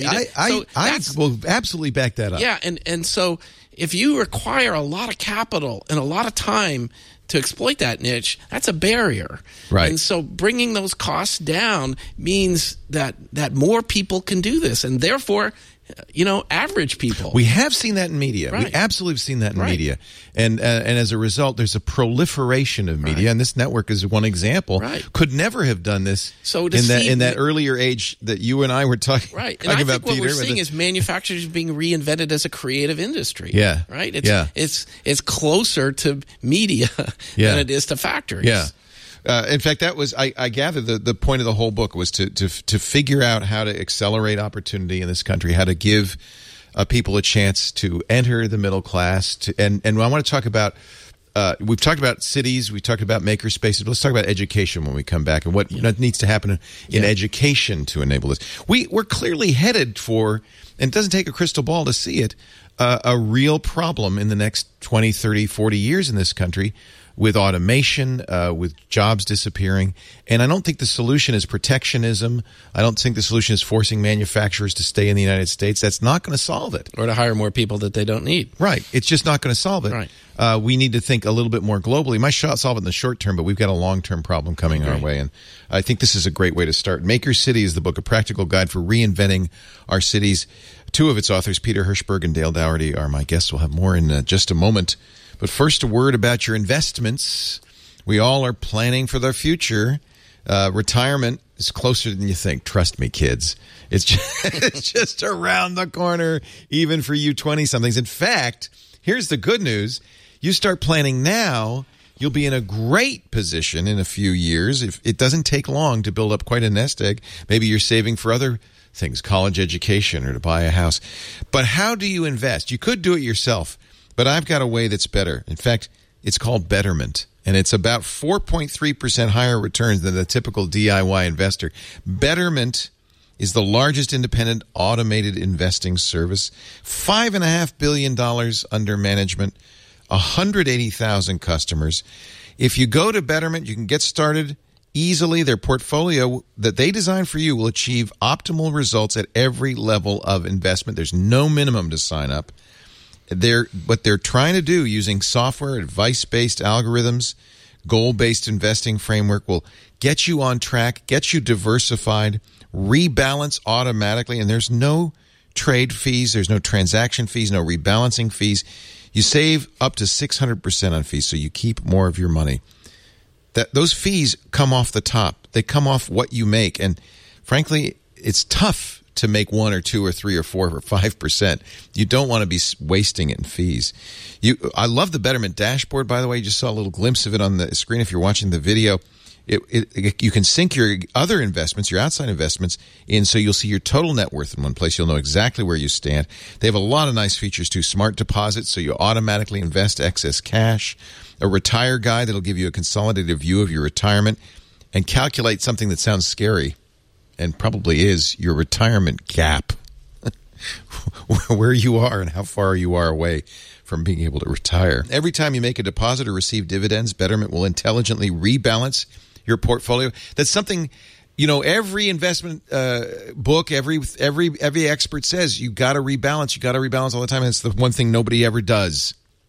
will absolutely back that up. Yeah, and so if you require a lot of capital and a lot of time to exploit that niche, that's a barrier. Right. And so bringing those costs down means that more people can do this, and therefore, average people. We have seen that in media. Right. We absolutely have seen that in media. And as a result, there's a proliferation of media, and this network is one example. Right. Could never have done this in that earlier age that you and I were talking, right. talking and I about, think what Peter. we're seeing is manufacturers being reinvented as a creative industry. Yeah. Right? It's closer to media than it is to factories. Yeah. In fact, that was I gather the point of the whole book was to figure out how to accelerate opportunity in this country, how to give people a chance to enter the middle class. And I want to talk about we've talked about cities, we've talked about maker spaces. But let's talk about education when we come back and what needs to happen in education to enable this. We're clearly headed for, and it doesn't take a crystal ball to see it, a real problem in the next 20, 30, 40 years in this country. with automation, with jobs disappearing. And I don't think the solution is protectionism. I don't think the solution is forcing manufacturers to stay in the United States. That's not going to solve it. Or to hire more people that they don't need. Right. It's just not going to solve it. Right. We need to think a little bit more globally. Might solve it in the short term, but we've got a long-term problem coming our way. And I think this is a great way to start. Make Your City is the book, A Practical Guide for Reinventing Our Cities. Two of its authors, Peter Hirschberg and Dale Dougherty, are my guests. We'll have more in just a moment. But first, a word about your investments. We all are planning for their future. Retirement is closer than you think. Trust me, kids. It's just around the corner, even for you 20-somethings. In fact, here's the good news. You start planning now, you'll be in a great position in a few years. If it doesn't take long to build up quite a nest egg. Maybe you're saving for other things, college education or to buy a house. But how do you invest? You could do it yourself, but I've got a way that's better. In fact, it's called Betterment, and it's about 4.3% higher returns than the typical DIY investor. Betterment is the largest independent automated investing service, $5.5 billion under management, 180,000 customers. If you go to Betterment, you can get started easily. Their portfolio that they design for you will achieve optimal results at every level of investment. There's no minimum to sign up. What they're trying to do using software, advice-based algorithms, goal-based investing framework will get you on track, get you diversified, rebalance automatically, and there's no trade fees, there's no transaction fees, no rebalancing fees. You save up to 600% on fees, so you keep more of your money. Those fees come off the top. They come off what you make, and frankly, it's tough to make 1 or 2 or 3 or 4 or 5%. You don't want to be wasting it in fees. I love the Betterment dashboard, by the way. You just saw a little glimpse of it on the screen if you're watching the video. You can sync your other investments, your outside investments, in so you'll see your total net worth in one place. You'll know exactly where you stand. They have a lot of nice features too. Smart deposits, so you automatically invest excess cash. A retire guide that'll give you a consolidated view of your retirement and calculate something that sounds scary and probably is your retirement gap, where you are and how far you are away from being able to retire. Every time you make a deposit or receive dividends, Betterment will intelligently rebalance your portfolio. That's something, every investment book, every expert says you got to rebalance. You got to rebalance all the time. And it's the one thing nobody ever does.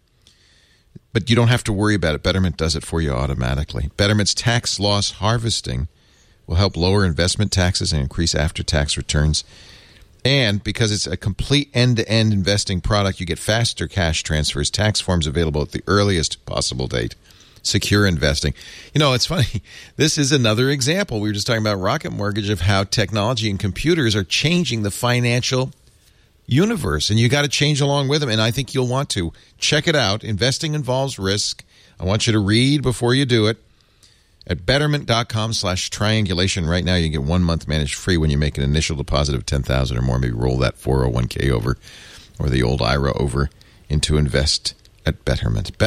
But you don't have to worry about it. Betterment does it for you automatically. Betterment's tax loss harvesting will help lower investment taxes and increase after-tax returns. And because it's a complete end-to-end investing product, you get faster cash transfers, tax forms available at the earliest possible date. Secure investing. It's funny. This is another example. We were just talking about Rocket Mortgage of how technology and computers are changing the financial universe, and you got to change along with them, and I think you'll want to. Check it out. Investing involves risk. I want you to read before you do it. At betterment.com/triangulation right now, you can get 1 month managed free when you make an initial deposit of $10,000 or more. Maybe roll that 401k over or the old IRA over into invest at Betterment.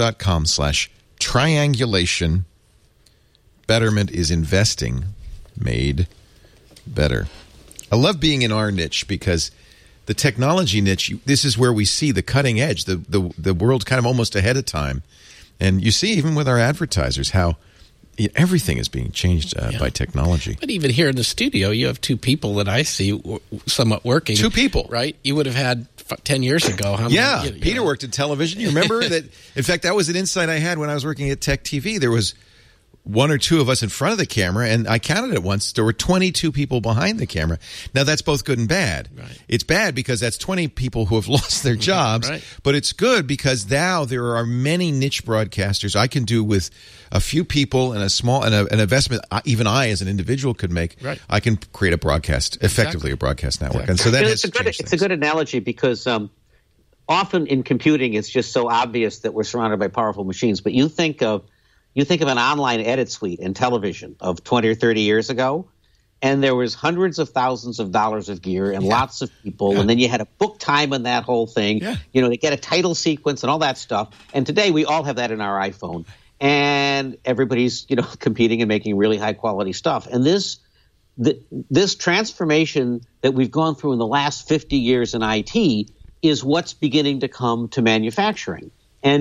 Betterment.com/triangulation. Betterment is investing made better. I love being in our niche because the technology niche, this is where we see the cutting edge, the world kind of almost ahead of time. And you see even with our advertisers how everything is being changed by technology. But even here in the studio, you have 2 people that I see somewhat working. 2 people. Right? You would have had 10 years ago. Peter worked in television. You remember that? In fact, that was an insight I had when I was working at Tech TV. There was 1 or 2 of us in front of the camera, and I counted it once. There were 22 people behind the camera. Now, that's both good and bad. Right. It's bad because that's 20 people who have lost their jobs, right. But it's good because now there are many niche broadcasters I can do with a few people and an investment even I as an individual could make. Right. I can create a broadcast, effectively a broadcast network. And so that it's a good analogy because often in computing it's just so obvious that we're surrounded by powerful machines, but you think of an online edit suite in television of 20 or 30 years ago, and there was hundreds of thousands of dollars of gear and lots of people, and then you had to book time on that whole thing, to get a title sequence and all that stuff. And today we all have that in our iPhone, and everybody's competing and making really high quality stuff. And this transformation that we've gone through in the last 50 years in IT is what's beginning to come to manufacturing. And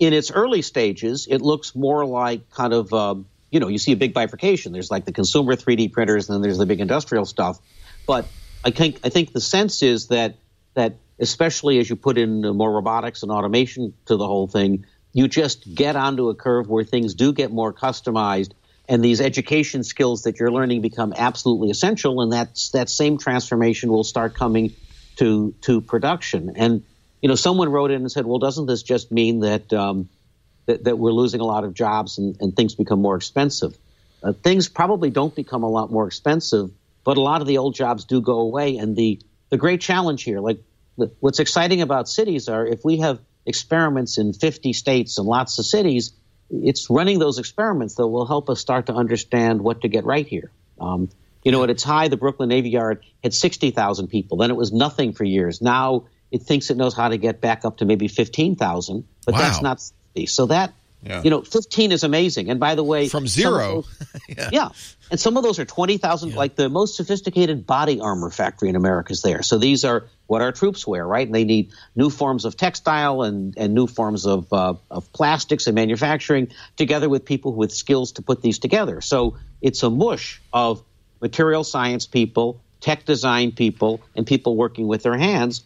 in its early stages, it looks more like kind of, you see a big bifurcation. There's like the consumer 3D printers, and then there's the big industrial stuff. But I think the sense is that especially as you put in more robotics and automation to the whole thing, you just get onto a curve where things do get more customized, and these education skills that you're learning become absolutely essential, and that same transformation will start coming to production. And someone wrote in and said, well, doesn't this just mean that that we're losing a lot of jobs and things become more expensive? Things probably don't become a lot more expensive, but a lot of the old jobs do go away. And the great challenge here, what's exciting about cities are if we have experiments in 50 states and lots of cities, it's running those experiments that will help us start to understand what to get right here. At its high, the Brooklyn Navy Yard had 60,000 people. Then it was nothing for years. Now it thinks it knows how to get back up to maybe 15,000, but that's not 60. So that, 15 is amazing. And by the way, from zero. And some of those are 20,000, like the most sophisticated body armor factory in America is there. So these are what our troops wear, right? And they need new forms of textile and new forms of plastics and manufacturing, together with people with skills to put these together. So it's a mush of material science people, tech design people, and people working with their hands.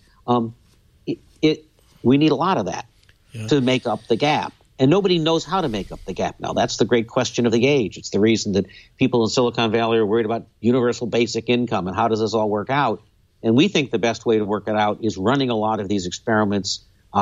We need a lot of that to make up the gap. And nobody knows how to make up the gap now. That's the great question of the age. It's the reason that people in Silicon Valley are worried about universal basic income and how does this all work out. And we think the best way to work it out is running a lot of these experiments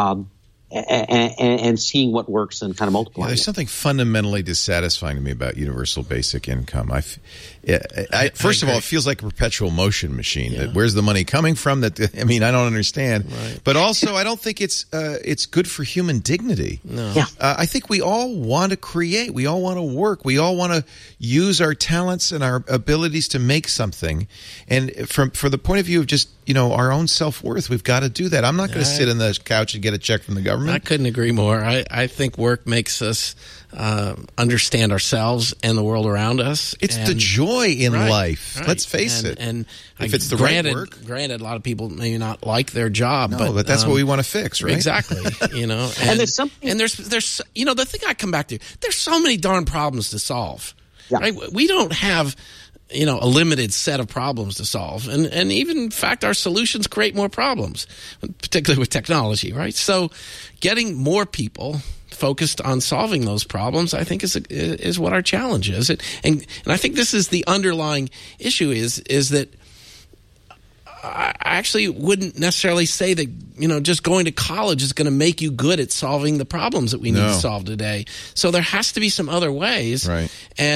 and seeing what works and kind of multiplying. There's something fundamentally dissatisfying to me about universal basic income. First of all, it feels like a perpetual motion machine. That where's the money coming from? I don't understand. Right. But also, I don't think it's good for human dignity. No. Yeah. I think we all want to create. We all want to work. We all want to use our talents and our abilities to make something. And for the point of view of just our own self-worth, we've got to do that. I'm not going to sit on the couch and get a check from the government. I couldn't agree more. I think work makes us understand ourselves and the world around us. It's the joy in life. Right. Let's face it. And if it's the right work. Granted, a lot of people may not like their job. No, but that's what we want to fix, right? Exactly. And there's something. And there's the thing I come back to. There's so many darn problems to solve. Yeah. Right? We don't have a limited set of problems to solve. And even, in fact, our solutions create more problems, particularly with technology, right? So getting more people focused on solving those problems, I think, is what our challenge is. And I think this is the underlying issue is that I actually wouldn't necessarily say that, just going to college is going to make you good at solving the problems that we need to solve today. So there has to be some other ways. Right.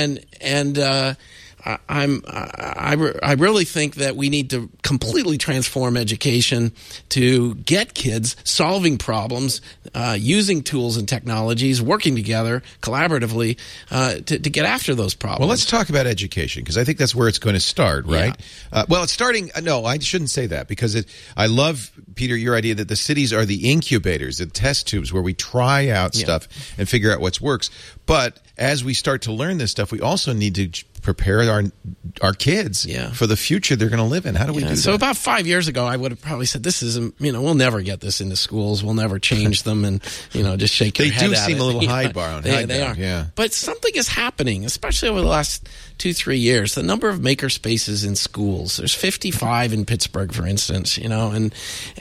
I really think that we need to completely transform education to get kids solving problems, using tools and technologies, working together collaboratively to get after those problems. Well, let's talk about education, because I think that's where it's going to start, right? Yeah. Well, it's starting. No, I shouldn't say that, because I love, Peter, your idea that the cities are the incubators, the test tubes where we try out stuff and figure out what works. But as we start to learn this stuff, we also need to prepare our kids for the future they're going to live in. How do we do that? So about 5 years ago, I would have probably said, this is, we'll never get this into schools. We'll never change them, and, just shake your head at it. They do seem a little hidebound. They are. Yeah. But something is happening, especially over the last 2-3 years. The number of maker spaces in schools, there's 55 in Pittsburgh, for instance, and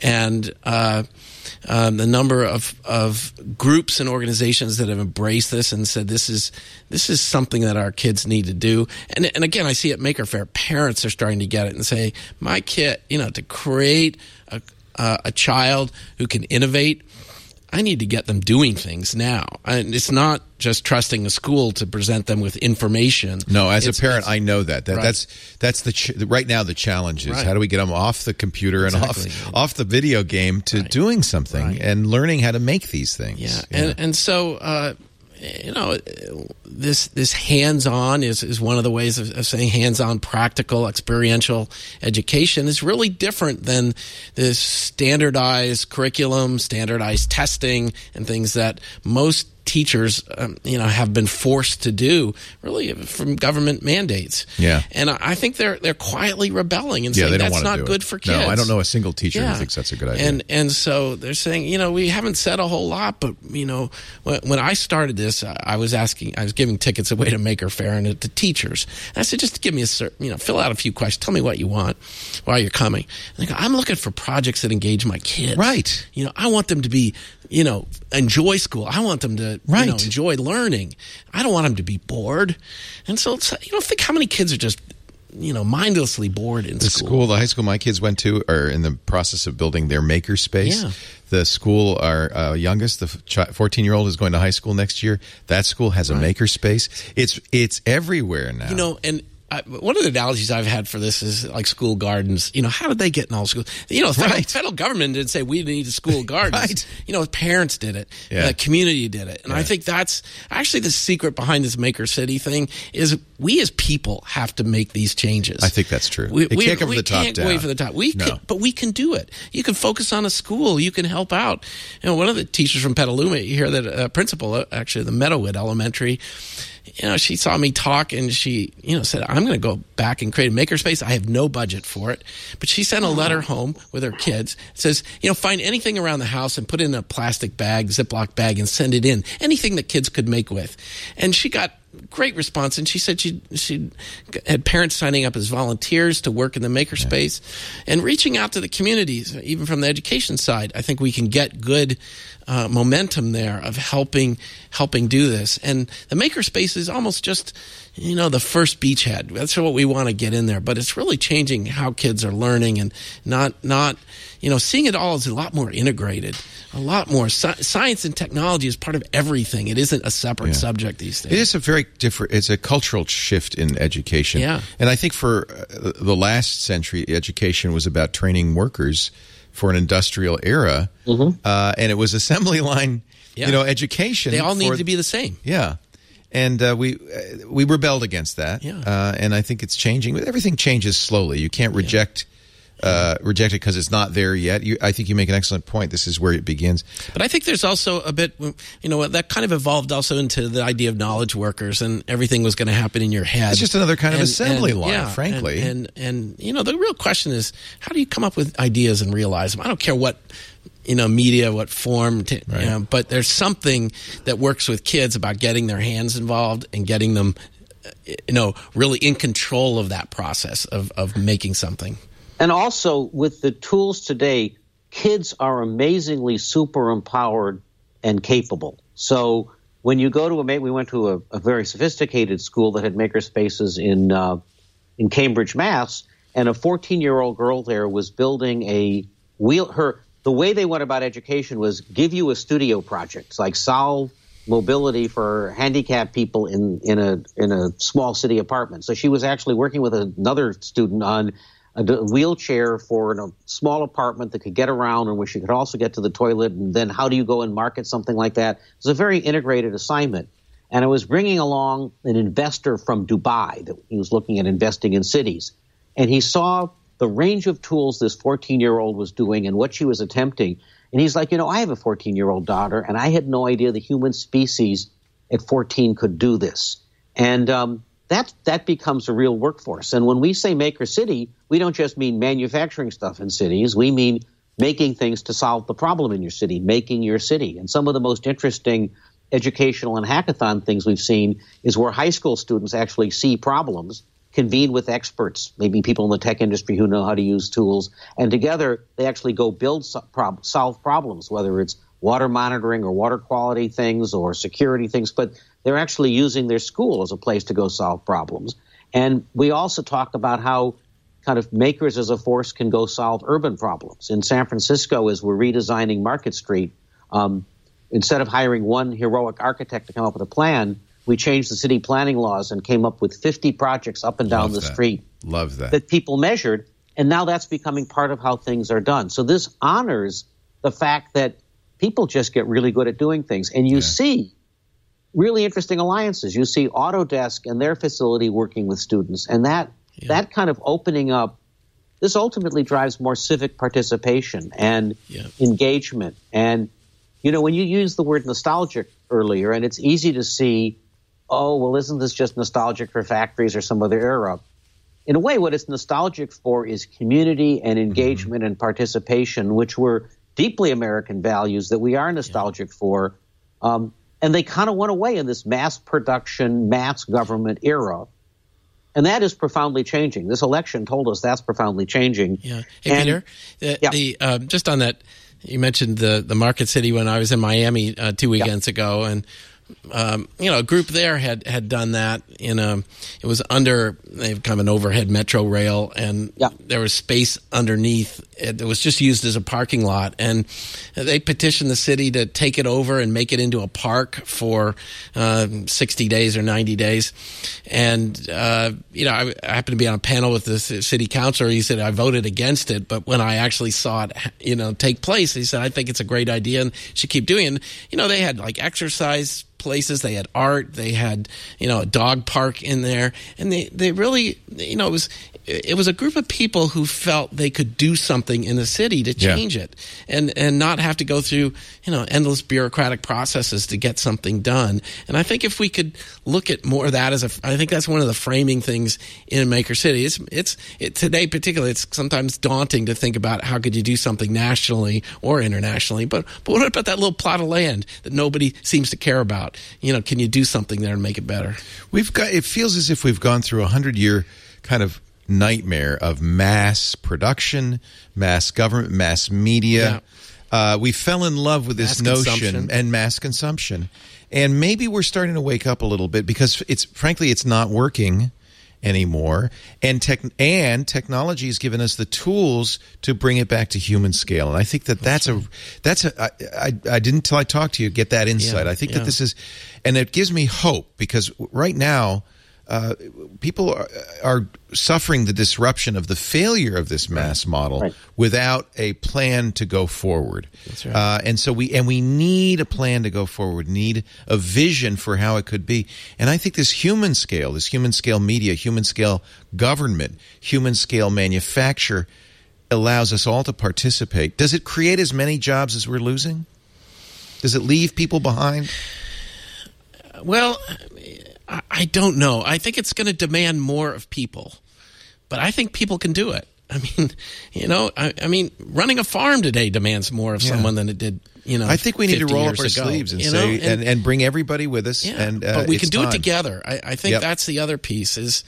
the number of groups and organizations that have embraced this and said this is something that our kids need to do. And again, I see at Maker Faire, parents are starting to get it and say, my kid, to create a child who can innovate, I need to get them doing things now. And it's not just trusting a school to present them with information. No, as a parent, I know that. Right. That's right now the challenge is right. how do we get them off the computer and off the video game to doing something and learning how to make these things. Yeah, and so this hands-on is one of the ways of saying hands-on, practical, experiential education is really different than this standardized curriculum, standardized testing, and things that most teachers, have been forced to do, really from government mandates. Yeah. And I think they're quietly rebelling and Yeah, saying they don't that's want to not do good it. for kids. No, I don't know a single teacher who thinks that's a good idea. And so they're saying, we haven't said a whole lot, but when I started this, I was giving tickets away to Maker Faire and to teachers. And I said, just give me fill out a few questions, tell me what you want while you're coming. And they go, I'm looking for projects that engage my kids. Right. I want them to be, enjoy school. I want them to, enjoy learning. I don't want them to be bored. And so, think how many kids are just, mindlessly bored in school. The high school my kids went to are in the process of building their maker space. Yeah. The school, our youngest, the 14-year-old is going to high school next year. That school has a maker space. It's everywhere now. And one of the analogies I've had for this is like school gardens. How did they get in all schools? Federal government didn't say we need a school gardens. Right. Parents did it. Yeah. The community did it. And I think that's actually the secret behind this Maker City thing is we as people have to make these changes. I think that's true. It can't come from the top down. We can't wait for the top. But we can do it. You can focus on a school. You can help out. One of the teachers from Petaluma, you hear that principal, actually, the Meadowood Elementary, she saw me talk and she, said, I'm going to go back and create a makerspace. I have no budget for it. But she sent a letter home with her kids. It says, find anything around the house and put it in a plastic bag, Ziploc bag, and send it in. Anything that kids could make with. And she got great response. And she said she had parents signing up as volunteers to work in the makerspace and reaching out to the communities, even from the education side. I think we can get good momentum there of helping do this. And the makerspace is almost just, the first beachhead. That's what we want to get in there. But it's really changing how kids are learning and not seeing it all as a lot more integrated, a lot more. Science and technology is part of everything. It isn't a separate subject these days. It is a very different, it's a cultural shift in education. Yeah. And I think for the last century, education was about training workers for an industrial era. Mm-hmm. And it was assembly line, education. They all need to be the same. Yeah. And we rebelled against that. Yeah. And I think it's changing. Everything changes slowly. You can't reject it because it's not there yet. I think you make an excellent point. This is where it begins. But I think there's also a bit, that kind of evolved also into the idea of knowledge workers and everything was going to happen in your head. It's just another kind of assembly line, frankly. And the real question is, how do you come up with ideas and realize them? I don't care what media, what form, but there's something that works with kids about getting their hands involved and getting them, really in control of that process of making something. And also with the tools today, kids are amazingly super empowered and capable. So when you go to we went to a very sophisticated school that had maker spaces in Cambridge, Mass, and a 14-year-old girl there was building the way they went about education was give you a studio project, like solve mobility for handicapped people in a small city apartment. So she was actually working with another student on a wheelchair for a small apartment that could get around and where she could also get to the toilet. And then how do you go and market something like that? It was a very integrated assignment. And it was bringing along an investor from Dubai that he was looking at investing in cities. And he saw the range of tools this 14-year-old was doing and what she was attempting. And he's like, I have a 14-year-old daughter, and I had no idea the human species at 14 could do this. And that becomes a real workforce. And when we say Maker City, we don't just mean manufacturing stuff in cities. We mean making things to solve the problem in your city, making your city. And some of the most interesting educational and hackathon things we've seen is where high school students actually see problems, convene with experts, maybe people in the tech industry who know how to use tools, and together they actually go solve problems, whether it's water monitoring or water quality things or security things, but they're actually using their school as a place to go solve problems. And we also talk about how kind of makers as a force can go solve urban problems. In San Francisco, as we're redesigning Market Street, instead of hiring one heroic architect to come up with a plan, we changed the city planning laws and came up with 50 projects up and down the street. Love that. That people measured, and now that's becoming part of how things are done. So this honors the fact that people just get really good at doing things. And you see really interesting alliances. You see Autodesk and their facility working with students. And that kind of opening up, this ultimately drives more civic participation and engagement. And when you use the word nostalgic earlier, and it's easy to see, oh, well, isn't this just nostalgic for factories or some other era? In a way, what it's nostalgic for is community and engagement and participation, which were deeply American values that we are nostalgic for. And they kind of went away in this mass production, mass government era. And that is profoundly changing. This election told us that's profoundly changing. Yeah. Hey, Peter, just on that, you mentioned the Market City when I was in Miami 2 weekends ago, and a group there had done that it was under they have kind of an overhead metro rail, and there was space underneath. It was just used as a parking lot, and they petitioned the city to take it over and make it into a park for 60 days or 90 days. And I happened to be on a panel with the city councilor. He said, I voted against it, but when I actually saw it take place, he said, I think it's a great idea and should keep doing it. And, they had like exercise places, they had art, they had a dog park in there, and they really it was a group of people who felt they could do something in the city to change it and not have to go through endless bureaucratic processes to get something done. And I think if we could look at more of that I think that's one of the framing things in Maker City. It's today particularly, it's sometimes daunting to think about how could you do something nationally or internationally, but what about that little plot of land that nobody seems to care about? Can you do something there and make it better? It feels as if we've gone through 100-year kind of nightmare of mass production, mass government, mass media. We fell in love with this notion and mass consumption. And maybe we're starting to wake up a little bit because it's not working anymore. And technology has given us the tools to bring it back to human scale. And I think I didn't until I talked to you get that insight. I think that this is, and it gives me hope because right now, people are suffering the disruption of the failure of this mass model without a plan to go forward. That's right. And so we need a plan to go forward, need a vision for how it could be. And I think this human scale media, human scale government, human scale manufacture allows us all to participate. Does it create as many jobs as we're losing? Does it leave people behind? Well, I don't know. I think it's going to demand more of people, but I think people can do it. I mean, running a farm today demands more of someone than it did. I think we need to roll up our sleeves and say and bring everybody with us. Yeah, but we can do it together. I think that's the other piece is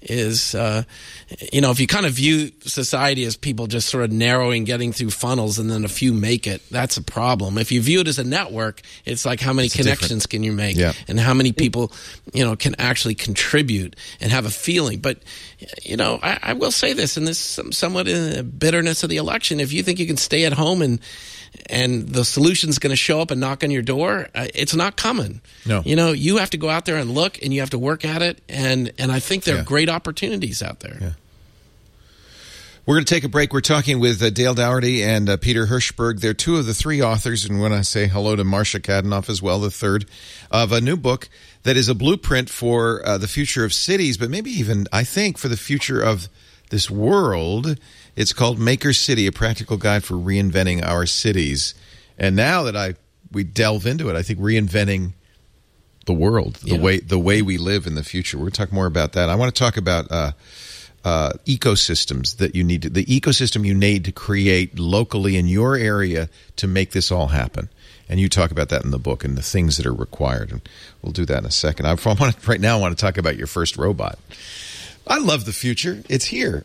if you kind of view society as people just sort of narrowing, getting through funnels, and then a few make it, that's a problem. If you view it as a network, it's like how many connections can you make and how many people, can actually contribute and have a feeling. But, I will say this, and this is somewhat in the bitterness of the election. If you think you can stay at home and the solution's going to show up and knock on your door, it's not coming. No. You have to go out there and look, and you have to work at it, and I think there are great opportunities out there. Yeah. We're going to take a break. We're talking with Dale Dougherty and Peter Hirschberg. They're two of the three authors, and when I say hello to Marcia Kadenoff as well, the third, of a new book that is a blueprint for the future of cities, but maybe even, I think, for the future of this world. It's called Maker City, a practical guide for reinventing our cities. And now that we delve into it, I think reinventing the world, the way we live in the future. We're going to talk more about that. I want to talk about ecosystems that you need the ecosystem you need to create locally in your area to make this all happen. And you talk about that in the book and the things that are required. And we'll do that in a second. Right now, I want to talk about your first robot. I love the future. It's here.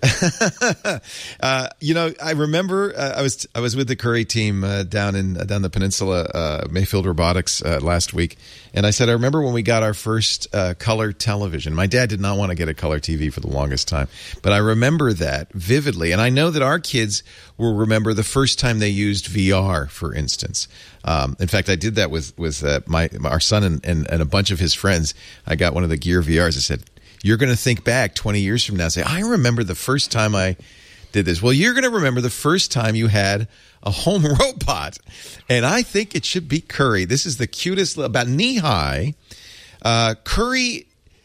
I remember I was with the Curry team down the peninsula, Mayfield Robotics last week, and I said I remember when we got our first color television. My dad did not want to get a color TV for the longest time, but I remember that vividly, and I know that our kids will remember the first time they used VR, for instance. In fact, I did that with our son and a bunch of his friends. I got one of the Gear VRs. I said, you're going to think back 20 years from now and say, I remember the first time I did this. Well, you're going to remember the first time you had a home robot. And I think it should be Curry. This is the cutest, about knee-high. Curry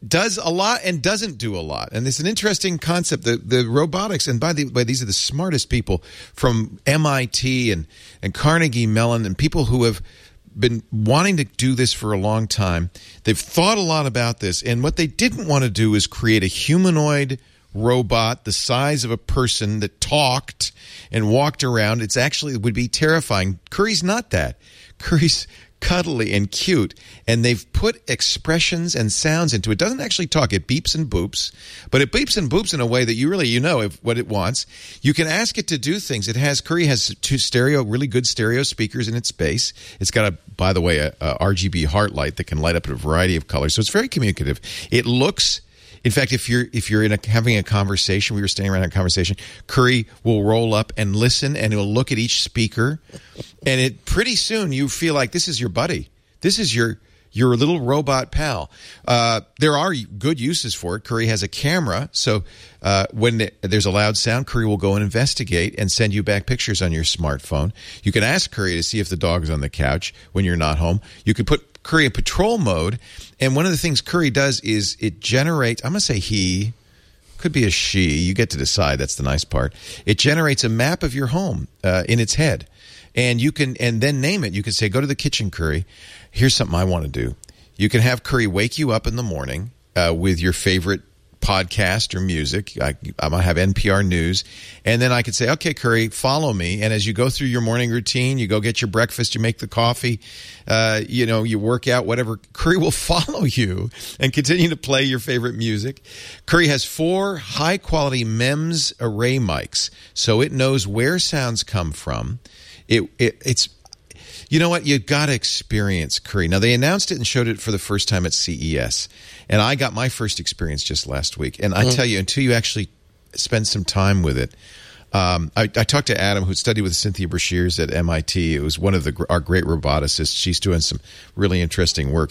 does a lot and doesn't do a lot. And it's an interesting concept. The robotics, and by the way, these are the smartest people from MIT and Carnegie Mellon and people who have been wanting to do this for a long time. They've thought a lot about this. And what they didn't want to do is create a humanoid robot the size of a person that talked and walked around. It would be terrifying. Curry's not that. Curry's cuddly and cute, and they've put expressions and sounds into it. It doesn't actually talk. It beeps and boops, but it beeps and boops in a way that you know what it wants. You can ask it to do things. Curry has two really good stereo speakers in its base. It's got by the way, a RGB heart light that can light up in a variety of colors, so it's very communicative. It looks. In fact, if you're having a conversation, we were standing around a conversation, Curry will roll up and listen, and he'll look at each speaker, and pretty soon you feel like this is your buddy. This is your little robot pal. There are good uses for it. Curry has a camera, so when there's a loud sound, Curry will go and investigate and send you back pictures on your smartphone. You can ask Curry to see if the dog is on the couch when you're not home. You could put Curry in patrol mode, and one of the things Curry does is it generates, I'm going to say he, could be a she, you get to decide, that's the nice part. It generates a map of your home in its head, and then name it. You can say, go to the kitchen, Curry. Here's something I want to do. You can have Curry wake you up in the morning with your favorite podcast or music. I might have NPR News. And then I could say, okay, Curry, follow me. And as you go through your morning routine, you go get your breakfast, you make the coffee, you work out, whatever, Curry will follow you and continue to play your favorite music. Curry has 4 high-quality MEMS array mics, so it knows where sounds come from. It's you know what? You got to experience Curry. Now, they announced it and showed it for the first time at CES. And I got my first experience just last week. And I tell you, until you actually spend some time with it, I talked to Adam, who studied with Cynthia Brashears at MIT. It was one of our great roboticists. She's doing some really interesting work.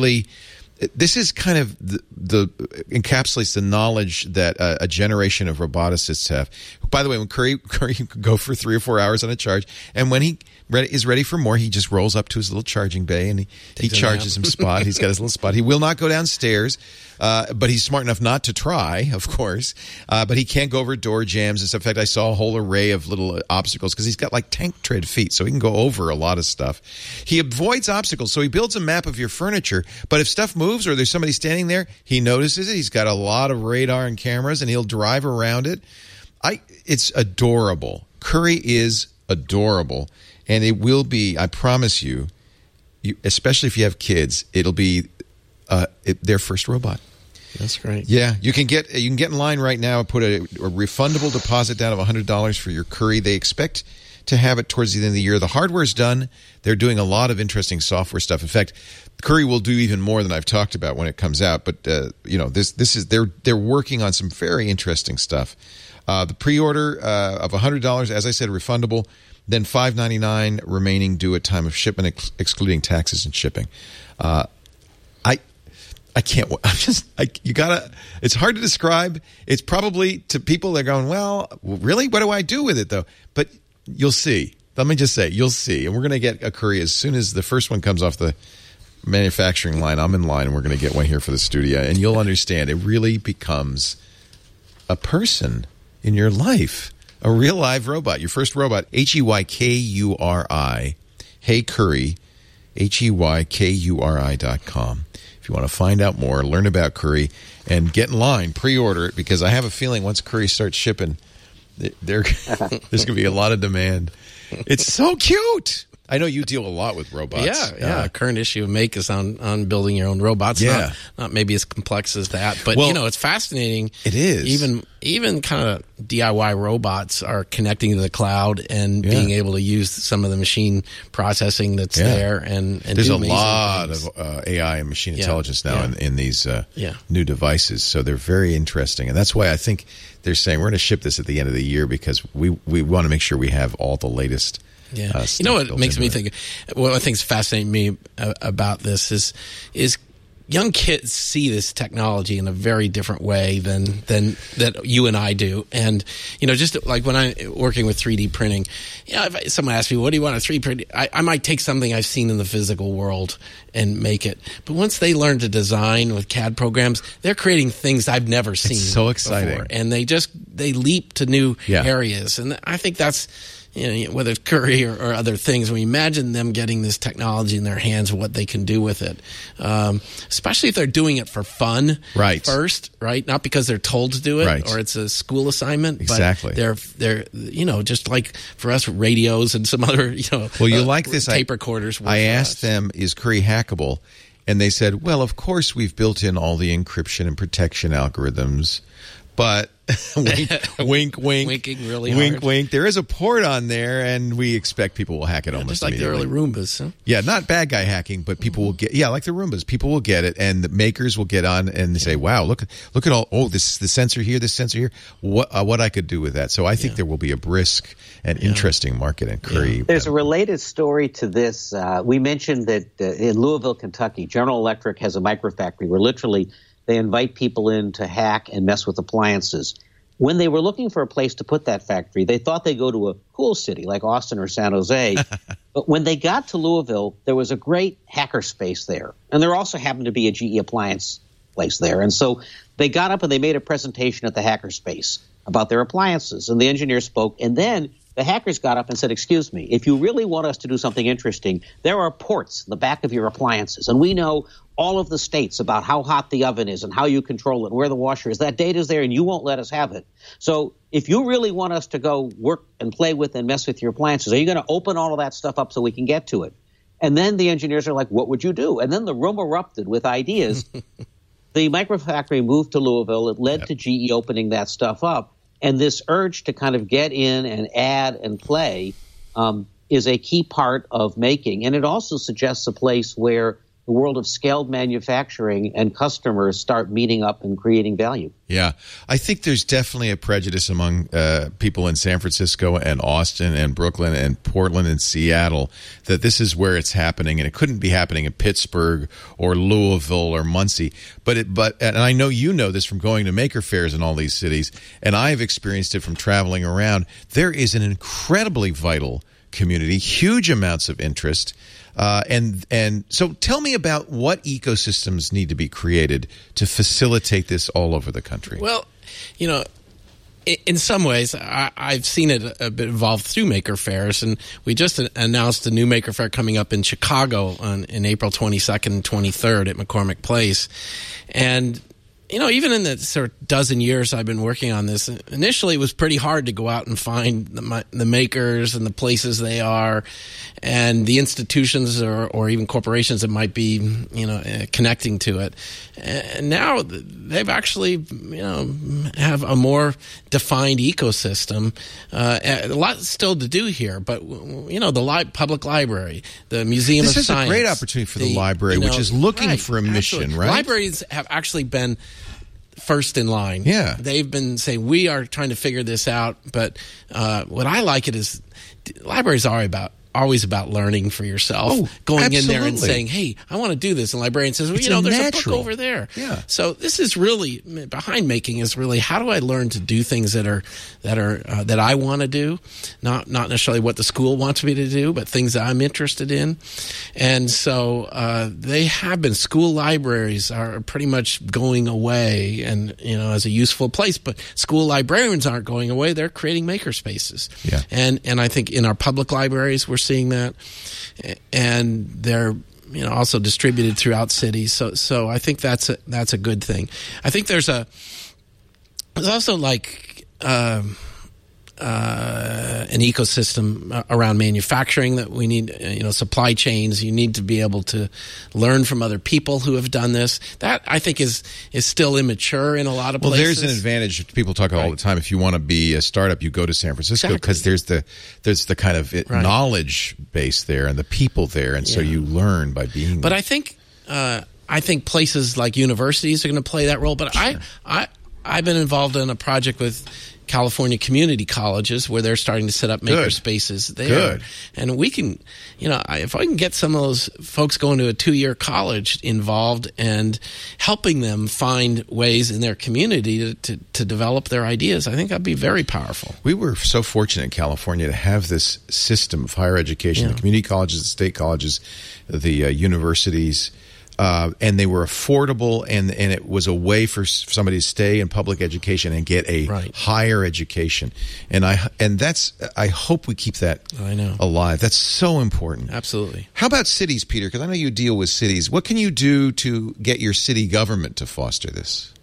This is kind of the encapsulates the knowledge that a generation of roboticists have. By the way, when Curry could go for 3 or 4 hours on a charge, and when he is ready for more, he just rolls up to his little charging bay and he charges him spot. He's got his little spot. He will not go downstairs, but he's smart enough not to try, of course. But he can't go over door jams and stuff. In fact, I saw a whole array of little obstacles because he's got like tank tread feet, so he can go over a lot of stuff. He avoids obstacles, so he builds a map of your furniture. But if stuff moves or there's somebody standing there, he notices it. He's got a lot of radar and cameras, and he'll drive around it. It's adorable. Curry is adorable. And it will be, I promise you, especially if you have kids, it'll be their first robot. That's great. Yeah, you can get in line right now and put a refundable deposit down of $100 for your Curry. They expect to have it towards the end of the year. The hardware's done. They're doing a lot of interesting software stuff. In fact, Curry will do even more than I've talked about when it comes out. But this is they're working on some very interesting stuff. The pre-order of $100, as I said, refundable. Then $5.99 remaining due at time of shipment, excluding taxes and shipping. I can't. You gotta. It's hard to describe. It's probably to people they're going, well, really? What do I do with it though? But you'll see. Let me just say, you'll see. And we're going to get a Curry as soon as the first one comes off the manufacturing line. I'm in line, and we're going to get one here for the studio, and you'll understand. It really becomes a person in your life. A real live robot. Your first robot. HEYKURI. Hey Curry. HEYKURI.com. If you want to find out more, learn about Curry, and get in line, pre-order it, because I have a feeling once Curry starts shipping, there's going to be a lot of demand. It's so cute. I know you deal a lot with robots. Yeah. Current issue of Make is on building your own robots. Yeah. Not maybe as complex as that, but it's fascinating. It is. Even kind of DIY robots are connecting to the cloud and being able to use some of the machine processing that's there. And there's do a lot things. of AI and machine intelligence now in these new devices. So they're very interesting. And that's why I think they're saying we're going to ship this at the end of the year, because we want to make sure we have all the latest. Yeah, you know what makes me think? What I think is fascinating me about this is young kids see this technology in a very different way than that you and I do. And, just like when I'm working with 3D printing, if someone asks me, what do you want to 3D print? I might take something I've seen in the physical world and make it. But once they learn to design with CAD programs, they're creating things I've never seen. It's so exciting. Before. And they leap to new areas. And I think that's, whether it's Curry or other things, when you imagine them getting this technology in their hands, what they can do with it, especially if they're doing it for fun first, right? Not because they're told to do it or it's a school assignment. Exactly. But they're just like for us, radios and some other, well, you like this tape recorders. I asked them, is Curry hackable? And they said, well, of course we've built in all the encryption and protection algorithms, but wink, winking really wink, hard. wink. There is a port on there, and we expect people will hack it almost just like the immediately. early Roombas. Huh? Yeah, not bad guy hacking, but people will get. Yeah, like the Roombas, people will get it, and the makers will get on and say, "Wow, look at all. Oh, this the sensor here, this sensor here. What I could do with that." So I think there will be a brisk and interesting market in Curry. Yeah. There's a related story to this. We mentioned that in Louisville, Kentucky, General Electric has a microfactory where literally they invite people in to hack and mess with appliances. When they were looking for a place to put that factory, they thought they'd go to a cool city like Austin or San Jose. But when they got to Louisville, there was a great hacker space there. And there also happened to be a GE appliance place there. And so they got up and they made a presentation at the hacker space about their appliances. And the engineer spoke. And then the hackers got up and said, excuse me, if you really want us to do something interesting, there are ports in the back of your appliances. And we know all of the states about how hot the oven is and how you control it and where the washer is. That data is there and you won't let us have it. So if you really want us to go work and play with and mess with your appliances, are you going to open all of that stuff up so we can get to it? And then the engineers are like, what would you do? And then the room erupted with ideas. The microfactory moved to Louisville. It led to GE opening that stuff up. And this urge to kind of get in and add and play is a key part of making. And it also suggests a place where the world of scaled manufacturing and customers start meeting up and creating value. Yeah. I think there's definitely a prejudice among people in San Francisco and Austin and Brooklyn and Portland and Seattle that this is where it's happening, and it couldn't be happening in Pittsburgh or Louisville or Muncie. And I know you know this from going to maker fairs in all these cities, and I've experienced it from traveling around. There is an incredibly vital community, huge amounts of interest. And so tell me about what ecosystems need to be created to facilitate this all over the country. Well, in some ways, I've seen it a bit evolved through maker fairs, and we just announced a new maker fair coming up in Chicago in April 22nd and 23rd at McCormick Place. And even in the sort of dozen years I've been working on this, initially it was pretty hard to go out and find the makers and the places they are and the institutions or even corporations that might be, connecting to it. And now they've actually, have a more defined ecosystem. A lot still to do here, but, the public library, the Museum of Science. This is a great opportunity for the library, which is looking for a mission, absolutely. Right? Libraries have actually been first in line. Yeah. They've been saying, we are trying to figure this out. But what I like it is libraries are always about learning for yourself, going in there and saying, hey, I want to do this. And the librarian says, well, there's a book over there. Yeah. So this is really, behind making is really, how do I learn to do things that I want to do? Not necessarily what the school wants me to do, but things that I'm interested in. And so they have been, school libraries are pretty much going away and, as a useful place, but school librarians aren't going away. They're creating maker spaces. Yeah. And I think in our public libraries, we're seeing that, and they're also distributed throughout cities. So I think that's a good thing. I think there's also like an ecosystem around manufacturing that we need, supply chains. You need to be able to learn from other people who have done this. That, I think, is still immature in a lot of places. Well, there's an advantage. People talk all the time. If you want to be a startup, you go to San Francisco because there's the kind of knowledge base there and the people there, and so you learn by being there. But I think places like universities are going to play that role. But I've been involved in a project with California community colleges where they're starting to set up maker spaces there. Good. And we can, if I can get some of those folks going to a 2-year college involved and helping them find ways in their community to develop their ideas, I think that'd be very powerful. We were so fortunate in California to have this system of higher education, the community colleges, the state colleges, the universities, and they were affordable, and it was a way for somebody to stay in public education and get a higher education. And I hope we keep that alive. That's so important. Absolutely. How about cities, Peter? Because I know you deal with cities. What can you do to get your city government to foster this?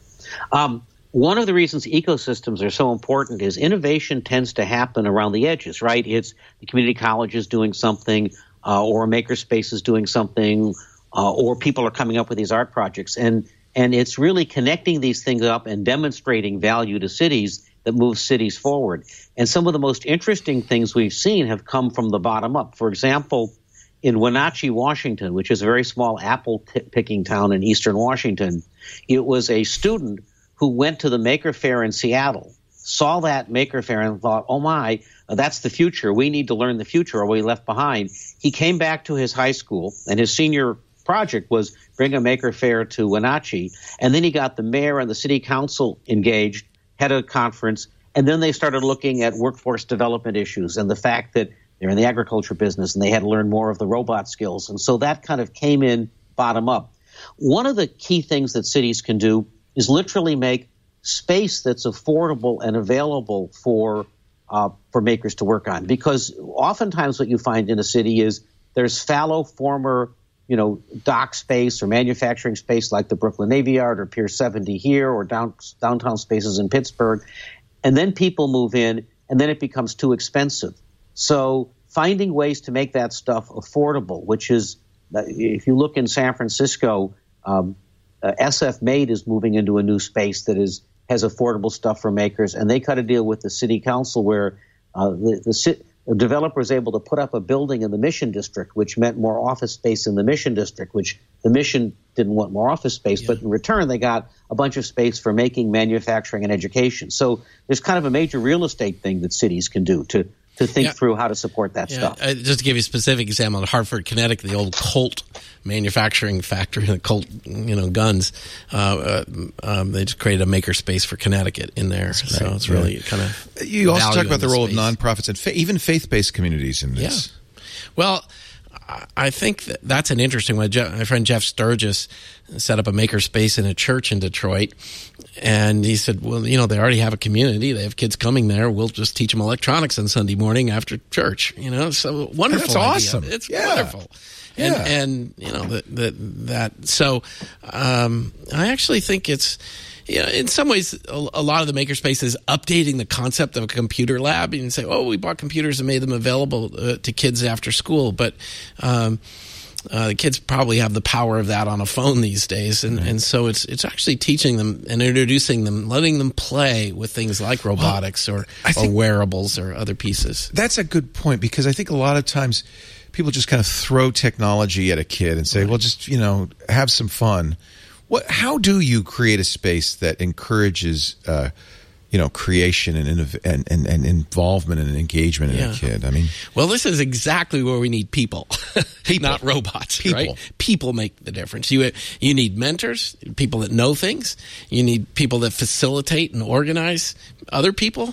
One of the reasons ecosystems are so important is innovation tends to happen around the edges, right? It's the community colleges doing something, or a makerspace is doing something, or people are coming up with these art projects. And it's really connecting these things up and demonstrating value to cities that moves cities forward. And some of the most interesting things we've seen have come from the bottom up. For example, in Wenatchee, Washington, which is a very small apple-picking town in eastern Washington, it was a student who went to the Maker Faire in Seattle, saw that Maker Faire and thought, oh my, that's the future. We need to learn the future or we left behind. He came back to his high school, and his senior project was bring a Maker Faire to Wenatchee. And then he got the mayor and the city council engaged, had a conference, and then they started looking at workforce development issues and the fact that they're in the agriculture business and they had to learn more of the robot skills. And so that kind of came in bottom up. One of the key things that cities can do is literally make space that's affordable and available for makers to work on. Because oftentimes what you find in a city is there's fallow former dock space or manufacturing space like the Brooklyn Navy Yard or Pier 70 here or downtown spaces in Pittsburgh. And then people move in, and then it becomes too expensive. So finding ways to make that stuff affordable, which is, if you look in San Francisco, SF Made is moving into a new space that has affordable stuff for makers, and they cut a deal with the city council where the developer is able to put up a building in the Mission District, which meant more office space in the Mission District, which the Mission didn't want more office space, but in return they got a bunch of space for making, manufacturing, and education. So there's kind of a major real estate thing that cities can do to think through how to support that stuff. Just to give you a specific example, in Hartford, Connecticut, the old Colt manufacturing factory, the Colt, guns, they just created a maker space for Connecticut in there. So it's really kind of. You also talk about the role of nonprofits and even faith-based communities in this. Yeah. Well, I think that's an interesting one. My friend Jeff Sturgis set up a maker space in a church in Detroit, and he said, well, they already have a community. They have kids coming there. We'll just teach them electronics on Sunday morning after church. So wonderful. That's awesome. Idea. It's wonderful. And so I actually think it's, in some ways, a lot of the makerspace is updating the concept of a computer lab. You can say, oh, we bought computers and made them available to kids after school. But the kids probably have the power of that on a phone these days. And so it's actually teaching them and introducing them, letting them play with things like robotics or wearables or other pieces. That's a good point, because I think a lot of times people just kind of throw technology at a kid and say, well, just, have some fun. How do you create a space that encourages, creation and involvement and engagement in a kid? I mean, well, this is exactly where we need people. Not robots. Right? People make the difference. You need mentors, people that know things. You need people that facilitate and organize other people,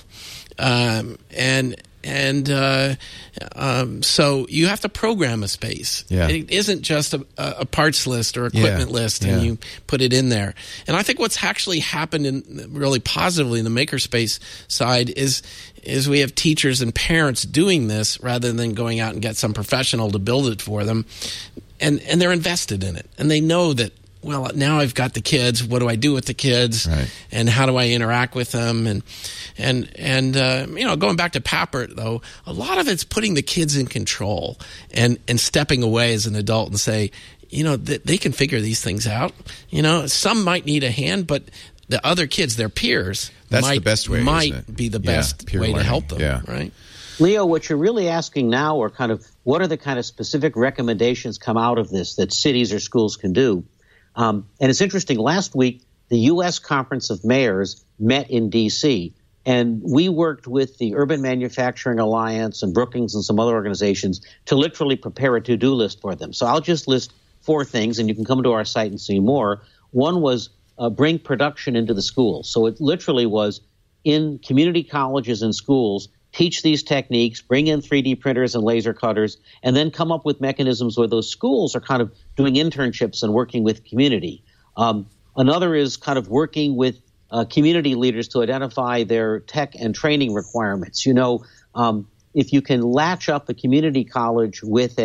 so you have to program a space. Yeah. It isn't just a parts list or equipment list, and you put it in there. And I think what's actually happened really positively in the makerspace side is we have teachers and parents doing this rather than going out and get some professional to build it for them. And they're invested in it. And they know that, well, now I've got the kids. What do I do with the kids? Right. And how do I interact with them? And going back to Papert, though, a lot of it's putting the kids in control and stepping away as an adult and say, they can figure these things out. Some might need a hand, but the other kids, their peers, the best way, might be the best way learning. To help them. Yeah. Right. Leo, what you're really asking now are kind of what are the kind of specific recommendations come out of this that cities or schools can do? And it's interesting. Last week, the U.S. Conference of Mayors met in D.C., and we worked with the Urban Manufacturing Alliance and Brookings and some other organizations to literally prepare a to-do list for them. So I'll just list 4 things, and you can come to our site and see more. One was bring production into the schools. So it literally was in community colleges and schools, teach these techniques, bring in 3D printers and laser cutters, and then come up with mechanisms where those schools are kind of doing internships and working with community. Another is kind of working with community leaders to identify their tech and training requirements. If you can latch up a community college with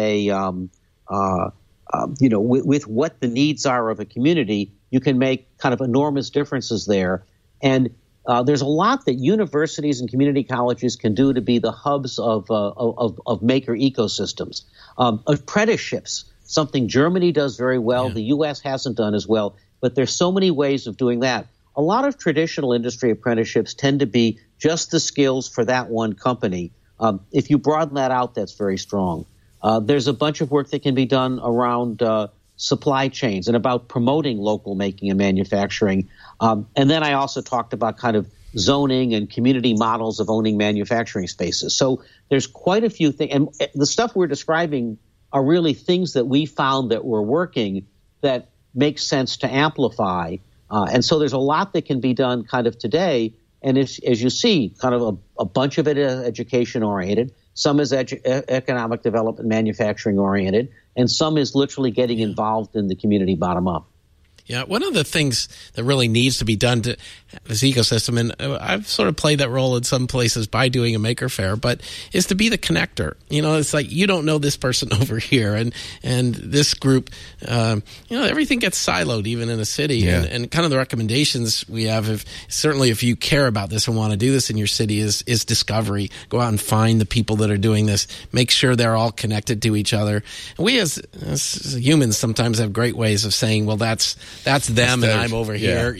with what the needs are of a community, you can make kind of enormous differences there. And there's a lot that universities and community colleges can do to be the hubs of maker ecosystems. Apprenticeships, something Germany does very well, the U.S. hasn't done as well, but there's so many ways of doing that. A lot of traditional industry apprenticeships tend to be just the skills for that one company. If you broaden that out, that's very strong. There's a bunch of work that can be done around supply chains and about promoting local making and manufacturing. And then I also talked about kind of zoning and community models of owning manufacturing spaces. So there's quite a few things. And the stuff we're describing are really things that we found that were working that make sense to amplify. And so there's a lot that can be done kind of today. And as you see, kind of a bunch of it is education-oriented. Some is economic development, manufacturing-oriented. And some is literally getting involved in the community bottom-up. Yeah, one of the things that really needs to be done to this ecosystem, and I've sort of played that role in some places by doing a maker fair, but is to be the connector. It's like you don't know this person over here, and this group, everything gets siloed even in a city. Yeah. And kind of the recommendations we have, certainly if you care about this and want to do this in your city, is discovery. Go out and find the people that are doing this. Make sure they're all connected to each other. And we as humans sometimes have great ways of saying, well, that's them and I'm over here,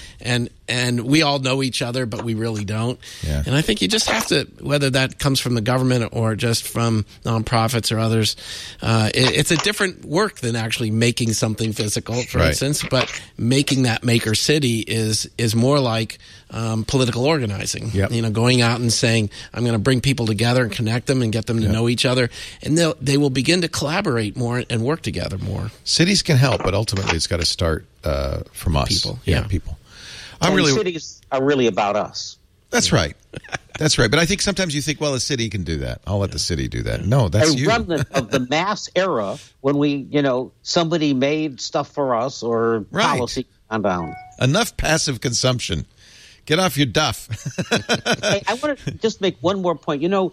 and we all know each other, but we really don't. Yeah. And I think you just have to, whether that comes from the government or just from nonprofits or others, it's a different work than actually making something physical, for instance, but making that maker city is more like political organizing. Yep. Going out and saying, I'm going to bring people together and connect them and get them to know each other, and they will begin to collaborate more and work together more. Cities can help, but ultimately it's got to start from us. People. People. Cities are really about us. That's right. That's right. But I think sometimes you think, well, the city can do that. I'll let the city do that. No, that's you. A remnant of the mass era when we, somebody made stuff for us or policy on down. Enough passive consumption. Get off your duff. Hey, I want to just make one more point. You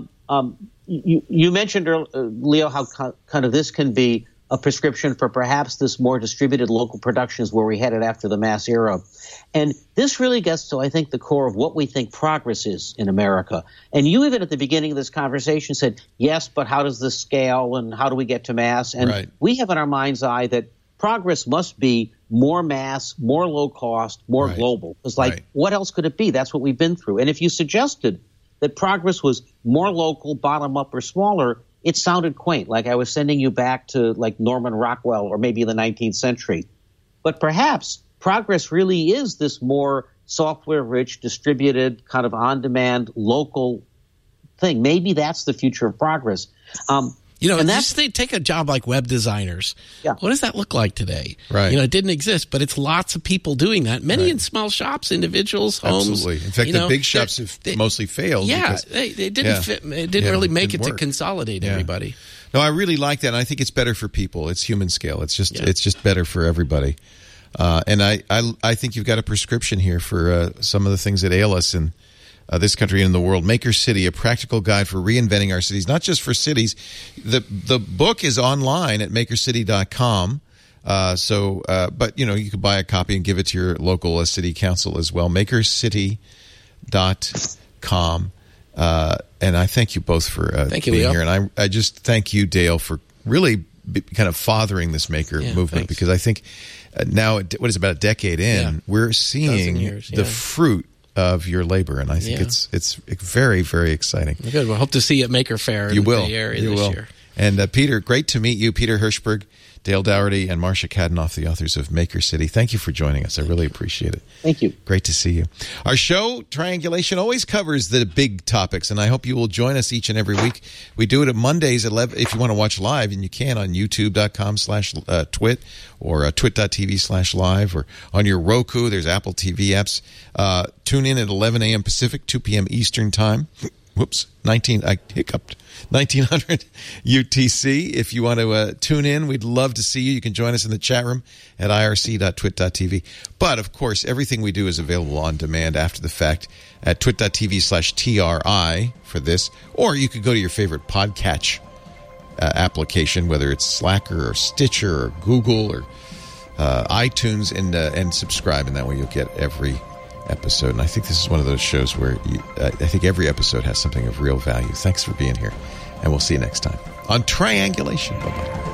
mentioned, Leo, how kind of this can be a prescription for perhaps this more distributed local productions where we headed after the mass era. And this really gets to, I think, the core of what we think progress is in America. And you even at the beginning of this conversation said, yes, but how does this scale and how do we get to mass? And we have in our mind's eye that progress must be more mass, more low cost, more global. It's like, what else could it be? That's what we've been through. And if you suggested that progress was more local, bottom up, or smaller, it sounded quaint, like I was sending you back to like Norman Rockwell or maybe the 19th century. But perhaps progress really is this more software-rich, distributed, kind of on-demand, local thing. Maybe that's the future of progress. Just take a job like web designers. Yeah. What does that look like today? Right. It didn't exist, but it's lots of people doing that. Many in small shops, individuals, homes. Absolutely. In fact, the big shops have mostly failed. Yeah, they didn't fit. It didn't really make it to consolidate everybody. No, I really like that. And I think it's better for people. It's human scale. It's just better for everybody. And I think you've got a prescription here for some of the things that ail us in this country and in the world. Maker City, a practical guide for reinventing our cities, not just for cities. The book is online at makercity.com. But you could buy a copy and give it to your local city council as well. Makercity.com. And I thank you both for being Leo. here. And I just thank you, Dale, for really kind of fathering this maker movement, because I think now, what is about a decade in, we're seeing the fruit of your labor, and I think it's very, very exciting. Good. We'll hope to see you at Maker Fair in the Bay Area this year. And Peter, great to meet you. Peter Hirschberg, Dale Dougherty, and Marcia Kadenoff, the authors of Maker City. Thank you for joining us. I really appreciate it. Thank you. Great to see you. Our show, Triangulation, always covers the big topics, and I hope you will join us each and every week. We do it at Mondays at 11, if you want to watch live, and you can on youtube.com/twit or twit.tv/live, or on your Roku. There's Apple TV apps. Tune in at 11 a.m. Pacific, 2 p.m. Eastern Time. Whoops, 1900 UTC. If you want to tune in, we'd love to see you. You can join us in the chat room at irc.twit.tv. But, of course, everything we do is available on demand after the fact at twit.tv/TRI for this. Or you could go to your favorite podcatch application, whether it's Slacker or Stitcher or Google or iTunes, and subscribe. And that way you'll get every episode. And I think this is one of those shows where I think every episode has something of real value. Thanks for being here, and we'll see you next time on Triangulation. Bye-bye.